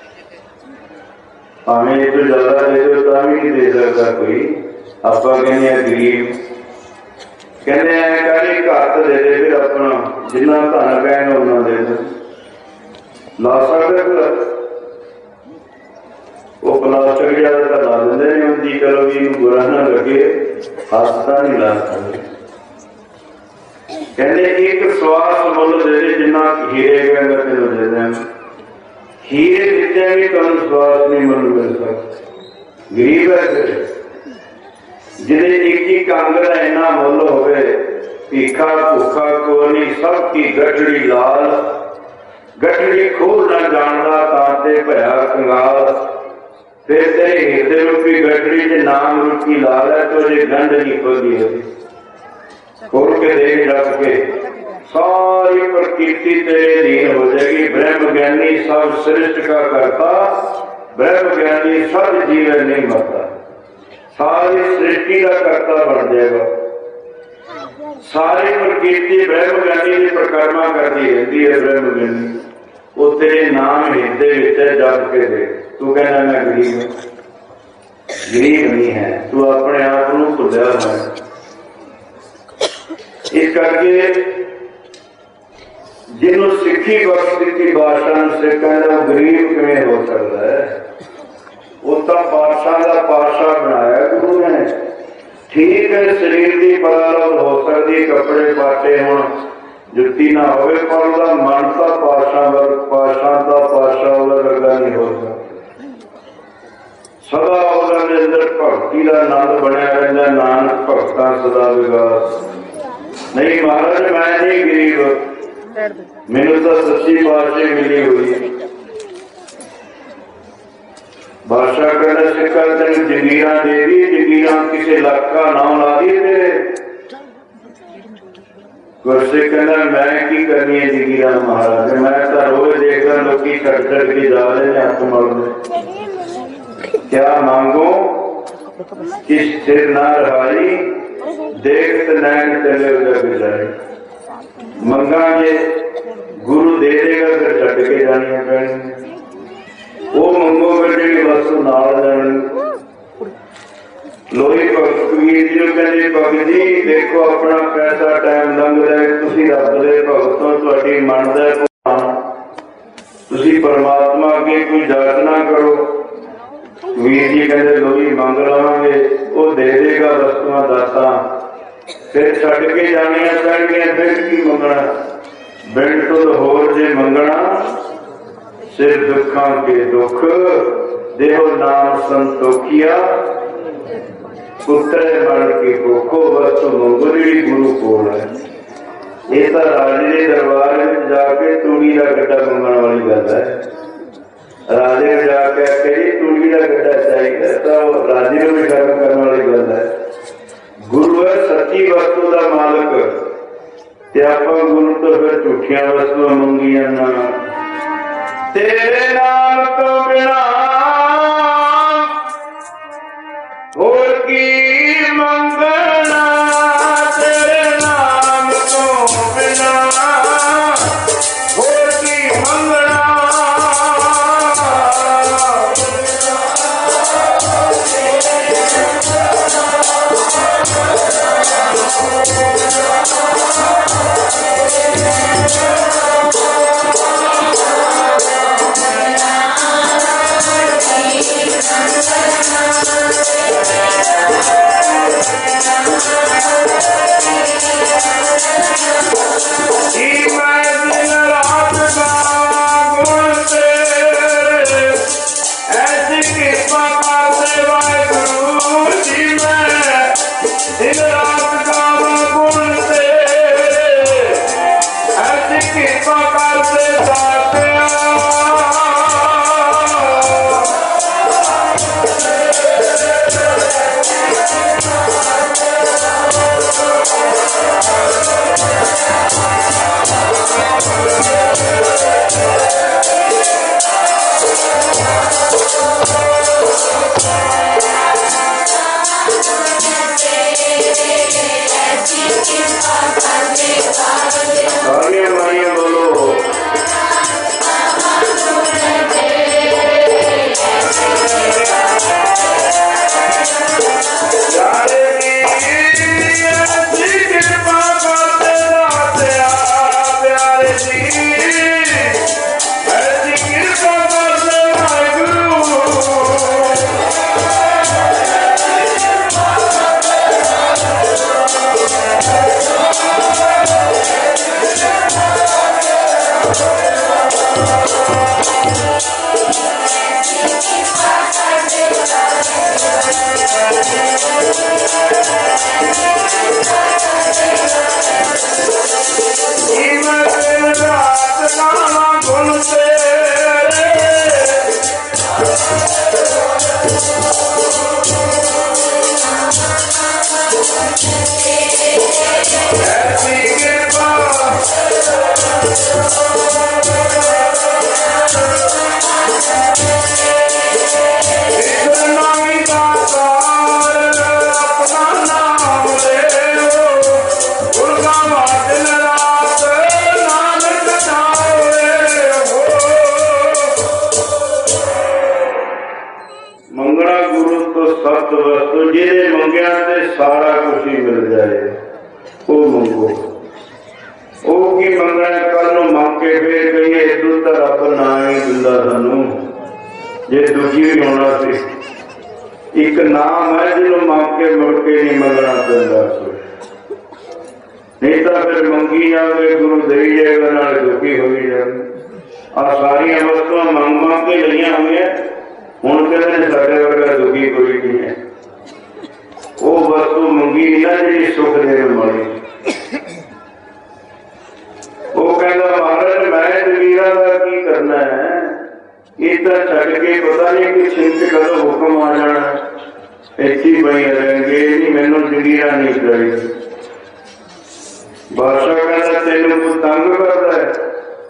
भावें ये तो ज्यादा दे दो तो भी नहीं दे सकता कोई। आप कहने गरीब, कहने ऐ कर एक हथ दे दे, फिर अपना जिन्ना धन कहने उन्ना दे दे। ला सकता वो प्लास्टिक ज्यादा ला देंगे नहीं होंगी, चलो भी बुरा ना लगे, हादसा नहीं ला सकते। कहने एक श्वास मुल दे दे जिन्ना हीरे कहना तेन दे दें, हीरे दिते भी तुम श्वास नहीं मुल मिल सकता। गरीब है फिर जिन्हें एक ही कांगड़ इना मुल होवे, भीखा भूखा को नहीं सबकी गठड़ी लाल, गठड़ी खोल न जानदा ताते भया कंगाल। फिर तेरे हिरदे रूपी गठड़ी च नाम रूपी लाल है, तो जे गंढ नहीं खोली होती खोल के देख रख के सारी प्रकृति तेरे अधीन हो जाएगी। ब्रह्म ज्ञानी सब सृष्टि का करता, ब्रह्म ज्ञानी सब जीवन नहीं मरता, सारी सृष्टि का करता बन जाएगा। सारी प्रकृति ब्रह्म ज्ञानी की परिक्रमा करती रहती है। ब्रह्म ज्ञानी वो तेरे नाम हिरदे जप के दे। तू कहना मैं गरीब हूं, गरीब नहीं है, तू अपने आप को भुलिया हुआ है। इस करके जिन्हों सिखी बख्श दी बादशाह से कहना गरीब किमें हो सकता है। उतना बादशाह का पातशाह बनाया गुरु ने। ठीक है शरीर की परालोद हो सकती, कपड़े पाटे हो जुत्ती ना हो, पर मन का पातशाह पातशाह का पातशाह वर्गा नहीं हो सकता। सदा उन्होंने अंदर भक्ति का आनंद बनया रहता, नानक भक्ता सदा विकास। नहीं महाराज मैं नहीं गरीब, मैनू तो सच्ची बादशाह मिली हुई है। बादशाह कहना सिखा तेन जगीरा दे दी, जगीरा किसी लाख का नाम ला दी तेरे। गुरसे कहना मैं की करनी है जगीरा महाराज, मैं तो रोज देखता लोग छड़ छड़ के जा रहे हाथ मलते। क्या मांगो किस सिर ना रहाई, देख नैन चले उधर गुजारी। मंगांगे गुरु दे देगा, फिर छड़ के जानिया पैनी। वो मंगो फिर जी वस्तु नाल जानी। लोही भगवीर जी कहते भगत जी देखो अपना पैसा टाइम लंघ रहा है, तुसी रब दे भगतों तुहाडी मन दा भगवान, तुसी परमात्मा अगे कोई याचना करो। वीर जी कहते लोही मंग लवांगे, वो दे देगा वस्तुआं दाता, फिर छड़ के जानिया पैणगियां, फिर की मंगना। बिन तुद होर जे मंगना, सिर दुखां के दुख, देहो नाम संतोखिया, पुत्र मर की भूखो वस्तु मंगुरी गुरु कोल है। ये तो राजे के दरबार में जाके तूड़ी का गड्ढा मंगने वाली गल है। राजे ने जाके कही तूड़ी का गड्ढा चाहिए, तो राजे को भी शर्म करने वाली गल है। गुरु है सच्ची वस्तु का मालक, गुरु तो फिर झूठिया वस्तुआ मंगिया ना। तेरे नाम तो बिना होर की मंगना, तेरे नाम तो बिना होर की मंगना। तो सत वस्तु जिहदे मंगिया ते सारा कुछ ही मिल जाए वो मंगो। वो की मंगना कल नूं मंग के फिर कहिए इदू तो रब ना ही दिंदा सानू जे दुखी भी होना सी। एक नाम है जिन्हों मंग के मुड़ के नहीं मंगना पैंदा नहीं तो फिर मंगी जाओगे गुरु दे जाएगा नाले दुखी हो जाएगा। आ सारिया वस्तुआं मंग मंग के लईआं होईआं हुण कहते ने साडे वर्गा दुखी कोई नहीं है। वो वस्तु मंगी नहीं ना जी सुख देने वाली। वो कहता महाराज मैं जमीरा का की करना है ये तो छड़ के पता नहीं कि छिंच कदों हुक्म आ जाना इत्थे बनी रहेंगे नहीं मैनू जमीरा नहीं चाहिए। बादशाह कहता तेनू कोई तंग करता है।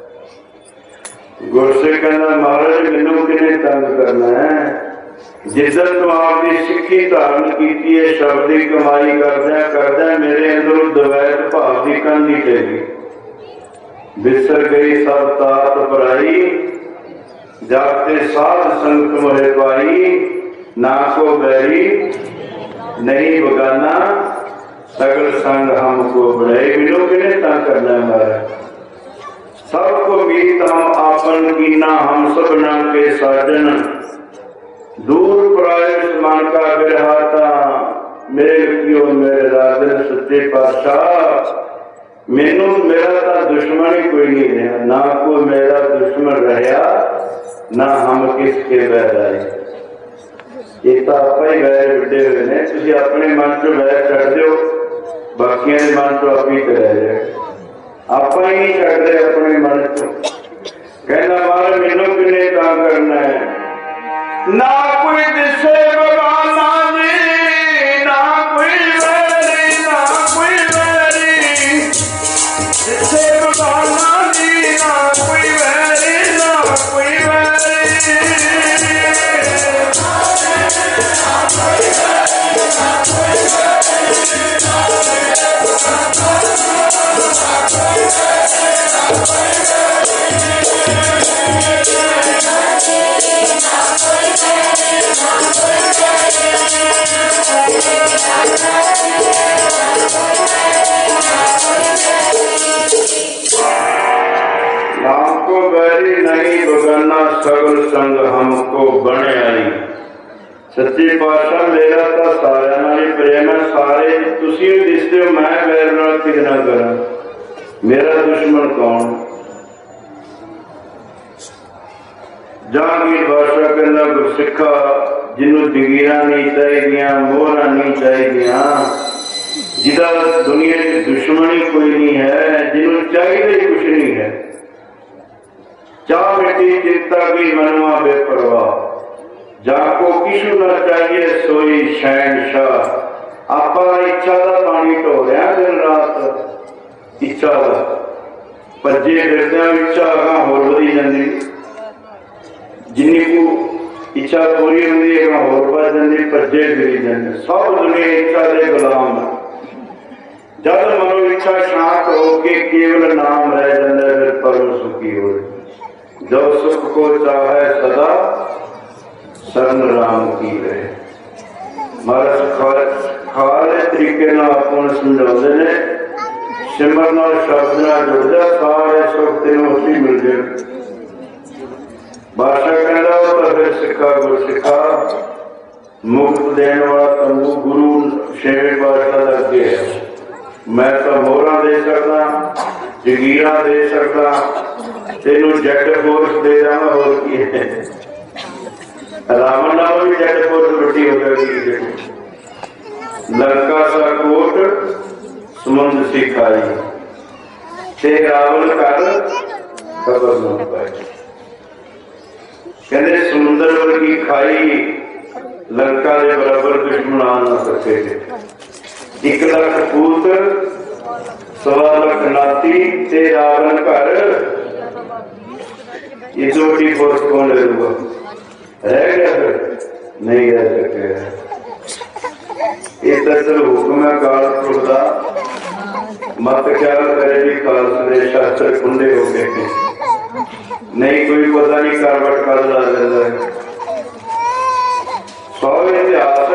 गुरसिख कहता महाराज मैनू किने तंग करना है जिदन तो आपकी सिक्खी धारण की है शब्द की कमाई करद करद मेरे अंदरों दवैत भाव की कंधी टेगी बिसर गई सब तात पराई जाते साध संगत मोहे पाई ना को बैरी नहीं बगाना सगल संग हमको बढ़ाई। मैनू किने तंग करना है महाराज सबको मीत हम आपन कीना हम सबना के साजन दूर पराए मन का बिरहाता मेरे कियो मेरे राजन सच्चे पातशाह मैनू मेरा तो दुश्मन ही कोई नहीं रहा ना कोई मेरा दुश्मन रहा ना हम किसके वैर आए। ये तो आप ही वैर विडे हुए ने तुसीं अपने मन चो वैर छड्ड दिओ बाकियां दे मन चो आप ही रह जाए आप ही नहीं छड्डदे अपने मन चो। कहना महाराज मैनू किने तंग करना है ना कोई दिसे बगाना जी ना कोई वैरी ना कोई वैरी दिसे बगाना जी ना कोई वैरी ना कोई वैरी हमको बैरी नहीं बगाना सगल संग हमको बने आई। सच्चे पातशाह मेरा तो सारे नाल ही प्रेम है सारे तुसीं भी दिसदे हो मैं वैर नाल कितना करा मेरा दुश्मन कौन। जहांगीर बादशाह कहना गुरसिखा जिन्हों जगीरां नहीं चाहिए मोहरा नहीं चाहिए जिदा दुनिया की दुश्मनी कोई नहीं है जिन्हों चाहिए कुछ नहीं है चाह मिट्टी चिंता की मनवा बेपरवाह जाको किशु न चाहिए सोई शहनशाह। आप इच्छा का पानी ढो रहा दिन रात इच्छा का भजे फिरद इच्छा अगर होर वधी जाती जिन्नी को इच्छा पूरी होती है होर बढ़ जाती भजे फिरी जाते सब दुनिया इच्छा के गुलाम है। जब मनो इच्छा शांत होके केवल नाम रह जाता फिर परम सुखी हो जो सुख को चाहे सदा शरण राम की रहे। महाराज खाले तरीके समझाते ने सिमरन और शब्द जुड़ जा सारे सुख तेन उसी मिल जाए। बादशाह कहता तो फिर सिखा गुरु सिखा मुक्त देने वाला तंबू गुरु छेवें पातशाह का अगे है। मैं तो मोहरा दे सकता जगीरा दे सकता तेनू जैट फोर्स दे रहा होर की है रावण नाल भी जैट फोर्स वड्डी हो गई। लंका सा कोट समुद्र सी खाई ते रावण कर खबर न पाई। कहते समुद्र वर्गी खाई लंका के बराबर दुश्मन आ ना सके। एक लख पूत सवा लख नाती ते रावण घर ये छोटी फोर्स कौन लेगा रह गया फिर नहीं रह सकेगा। ये दरअसल हुक्म है काल पुरुष का मत ख्याल करे भी काल से शास्त्र खुंडे हो गए नहीं कोई पता नहीं कारवट काल ला जाता है। सौ इतिहास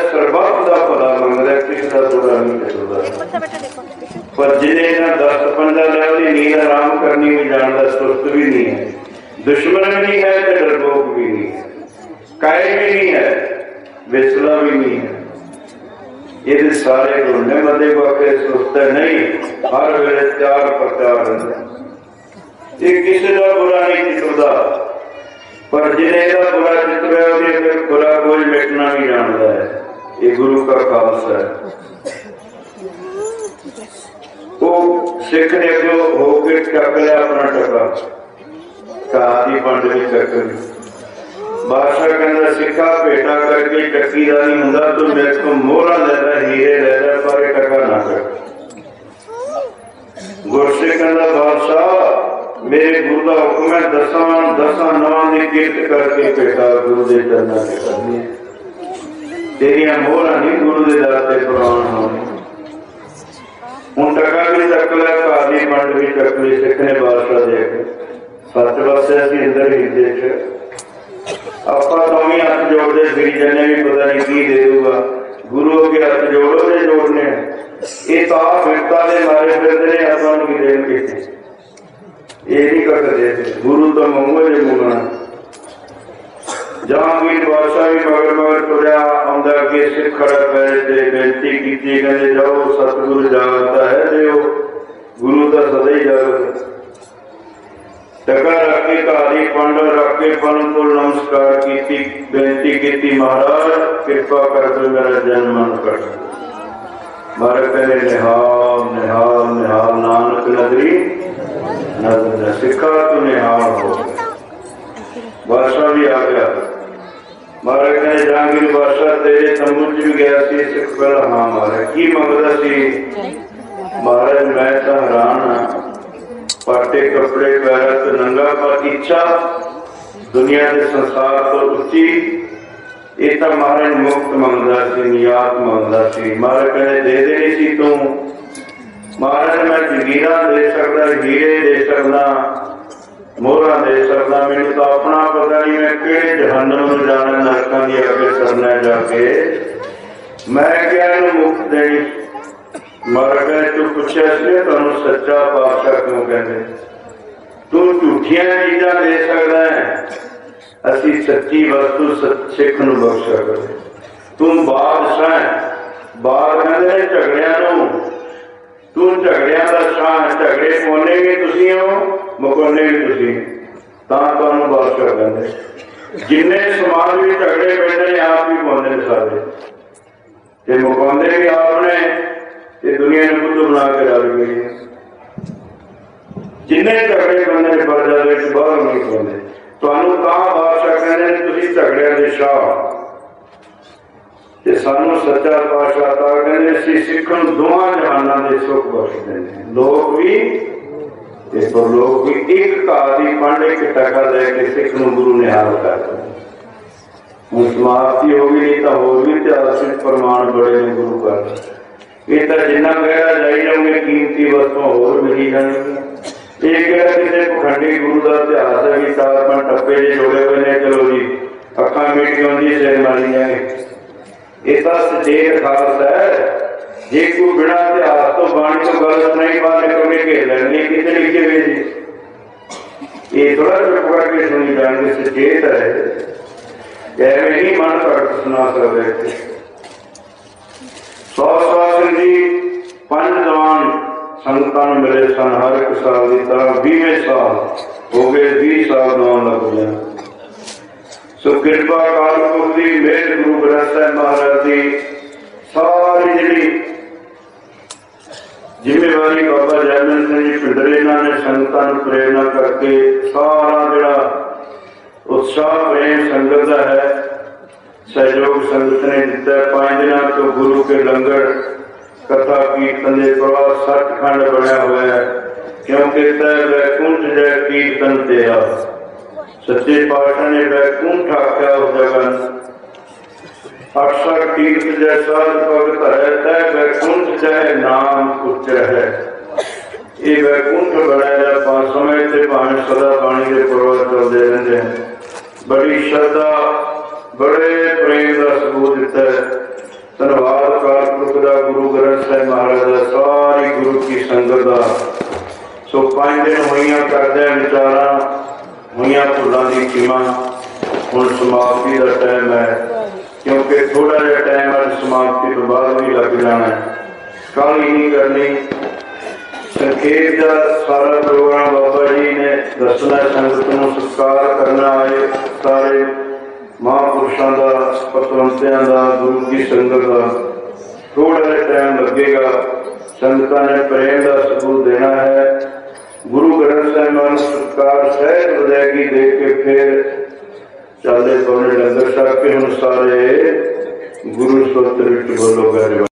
ਸਰਬੱਤ ਦਾ ਭਲਾ ਮੰਗਦਾ, ਕਿਸੇ ਦਾ ਬੁਰਾ नहीं करता। पर जिन्हें इन्हें दस पंजा लिया नींद आराम करनी भी जानता, सुस्त भी नहीं है, दुश्मन भी नहीं है, डरपोक भी नहीं है, कायर भी नहीं है, विसला भी नहीं है। ये सारे गुण ने बंदे को आके सुस्त नहीं, हर वेले त्यार प्रत्यार रहता, ये किसी का बुरा नहीं चितुदा। पर जिन्हें इसका बुरा चितुआ फिर बुरा कोई मिटना भी जानता है। ये गुरु का खालसा है। वो सिख ने अगो होके चक लिया अपना टका, कहादी पंड भी चक ली। बादशाह कहता सिखा भेटा करके चक्की का नहीं होंदा, तो मेरे को मोहरा ले ला, हीरे ले ला, पर टका ना कर। गुरसिख कहता बादशाह मेरे गुरु का हुक्म है, दसा दसा नवां की किरत करके भेटा गुरु के चरणों से करनी है। तेरिया मोहरा नहीं गुरु के दर से प्रवान होनी। हूँ टका भी चक लिया, कहादी पंड भी चक ली। सिख ने बादशाह देख सच बस अंदर हिरदे च ਆਪਾਂ ਦੋਵੇਂ हथ जोड़ते फिरी जाने, भी पता नहीं की दे दूगा। गुरु अगे हथ जोड़ो ने जोड़ने, ये तो आप फिरता ने मारे फिरते ने, आपको की देन किसी ये नहीं करते। गुरु तो मंगो जो मंगना। जहांगीर बादशाह भी मगर मगर तुरया आंदा के सिख खड़ा पैर से बेनती की, कहते जाओ सतगुरु जागता है जो गुरु तो सदा ही जागता। टका रख के कहादी पंड रख के पन को नमस्कार की, बेनती की महाराज कृपा कर दो मेरा जन्म मन कर। मारे कहने निहाल निहाल निहाल नानक नगरी नगर सिखा तो निहाल हो। बादशाह भी आ गया। मारे कहने जहांगीर बादशाह तेरे तंबू च भी गया सी सिख पहला। हाँ मारे की मंगता सी? महाराज मैं तो हैरान हाँ, पाटे कपड़े पैरत नंगा पर इच्छा दुनिया के संसार तो उच्ची। ये तो महाराज मुक्त मंगता सी, नियात मंगता सी। महाराज कहने दे दे सी तू? महाराज मैं जगीरा दे सकता, हीरे दे सकता, मोहरा दे सकता, मैंने तो अपना पता नहीं मैं किहड़े जहन्नम में जाना, नरकां दी अगे सरना जाके मैं क्या मुक्त देनी। महाराज कहने तू पूछा इसलिए तुहानू सच्चा पातशाह क्यों कहते? तू झूठिया चीजा दे सकता है, असी सच्ची वस्तु सिख नूं बख्शा करे। तू बादशाह है, बाद कहते हैं झगड़िया नूं, तू झगड़िया का शाह, झगड़े पाने भी तुसीं हो, मुकाने भी तुसीं, तां तुहानू बादशाह कहते। जिन्ने समाज भी झगड़े पैंदे ने आप ही पाउंदे ने सारे, ते मुकाने भी आपने, ये दुनिया ने बुद्ध बना के डाल गई है। जिन्हें झगड़े बंदे ने प्रजा बाहर नहीं पाते, तुहानू कहाँ बादशाह कहते झगड़िया के शाह। सानू सच्चा पातशाह ता कहते सिखण दोवां जहानां दे सुख बख्शदे ने, लोक भी ते परलोक भी। एक कहादी पंड एक टका दे के सिख नूं गुरु निहाल करदा। हुण समाप्ति हो गई, नहीं तो होर भी इतिहासिक प्रमाण बड़े ने गुरु का। ये तो जिन्ना गहरा जाई जाओगे कीमती वस्तुआं होर मिली जाएंगियां। ये किहड़ा किसी पखंडी गुरु का इतिहास है कि चार पंज टप्पे जे जोड़े हुए ने, चलो जी अखां मीट आउंदी सिर मारी जाएंगे। ये तो सचेत खालसा है। जे कोई बिना इतिहास तो बाणी तो गलत नहीं बात करके घेर लैनी, कितने लिखे हुए जी ये थोड़ा चुप करके सुनी जाएंगे। सचेत है, एवं ही मन कर सुना सकते। सौ सौ जी पंज जवान संगतां मिले सन, हर एक साल की तरह बीवें साल हो गए, बीस साल नौन लग गए। सो कृपा कालपुर की मेहर गुरु ग्रंथ साहिब महाराज की सारी जी जिम्मेवारी बाबा जैमल सिंह जी पिंडरे इन्होंने संगतां नूं प्रेरणा करके सारा जिहड़ा उत्साह प्रेम संगत का है सहयोग संगत ने दिता। पांच दिनों तो गुरु के लंगर कथा कीर्तन के प्रवाह सचखंड बनया हुआ है, क्योंकि तय वैकुंठ जय कीर्तन तेरा। सच्चे पातशाह ने वैकुंठ आख्या उस जगह। अक्षर तीर्थ जैसा भगत है, तय वैकुंठ जय नाम उच्च है। ये वैकुंठ बनाया पांच समय से भावे सदा पानी के प्रवाह चलते रहते हैं। बड़ी श्रद्धा बड़े प्रेम का सबूत दिता है। पांच दिन हुई करदे विचारा हुई भुलों की कीमा हुण समाप्ति का टाइम है, क्योंकि थोड़ा जिहा टाइम अज समाप्ति तो बाद भी लग जाना है। काहली नहीं करनी। संखेप का सारा प्रोग्राम बाबा जी ने दसना, संगत को सत्कार करना है। सारे महापुरुषों का, पतवंतियों का, गुरु की संगत का थोड़ा जिहा टाइम लगेगा। संगतां ने प्रेम का सबूत देना है। गुरु ग्रंथ साहिब सत्कार सहित विदायगी दे के फिर चाले पौने लंगर छक के हुण सारे गुरु स्तोत्र बोलो गए।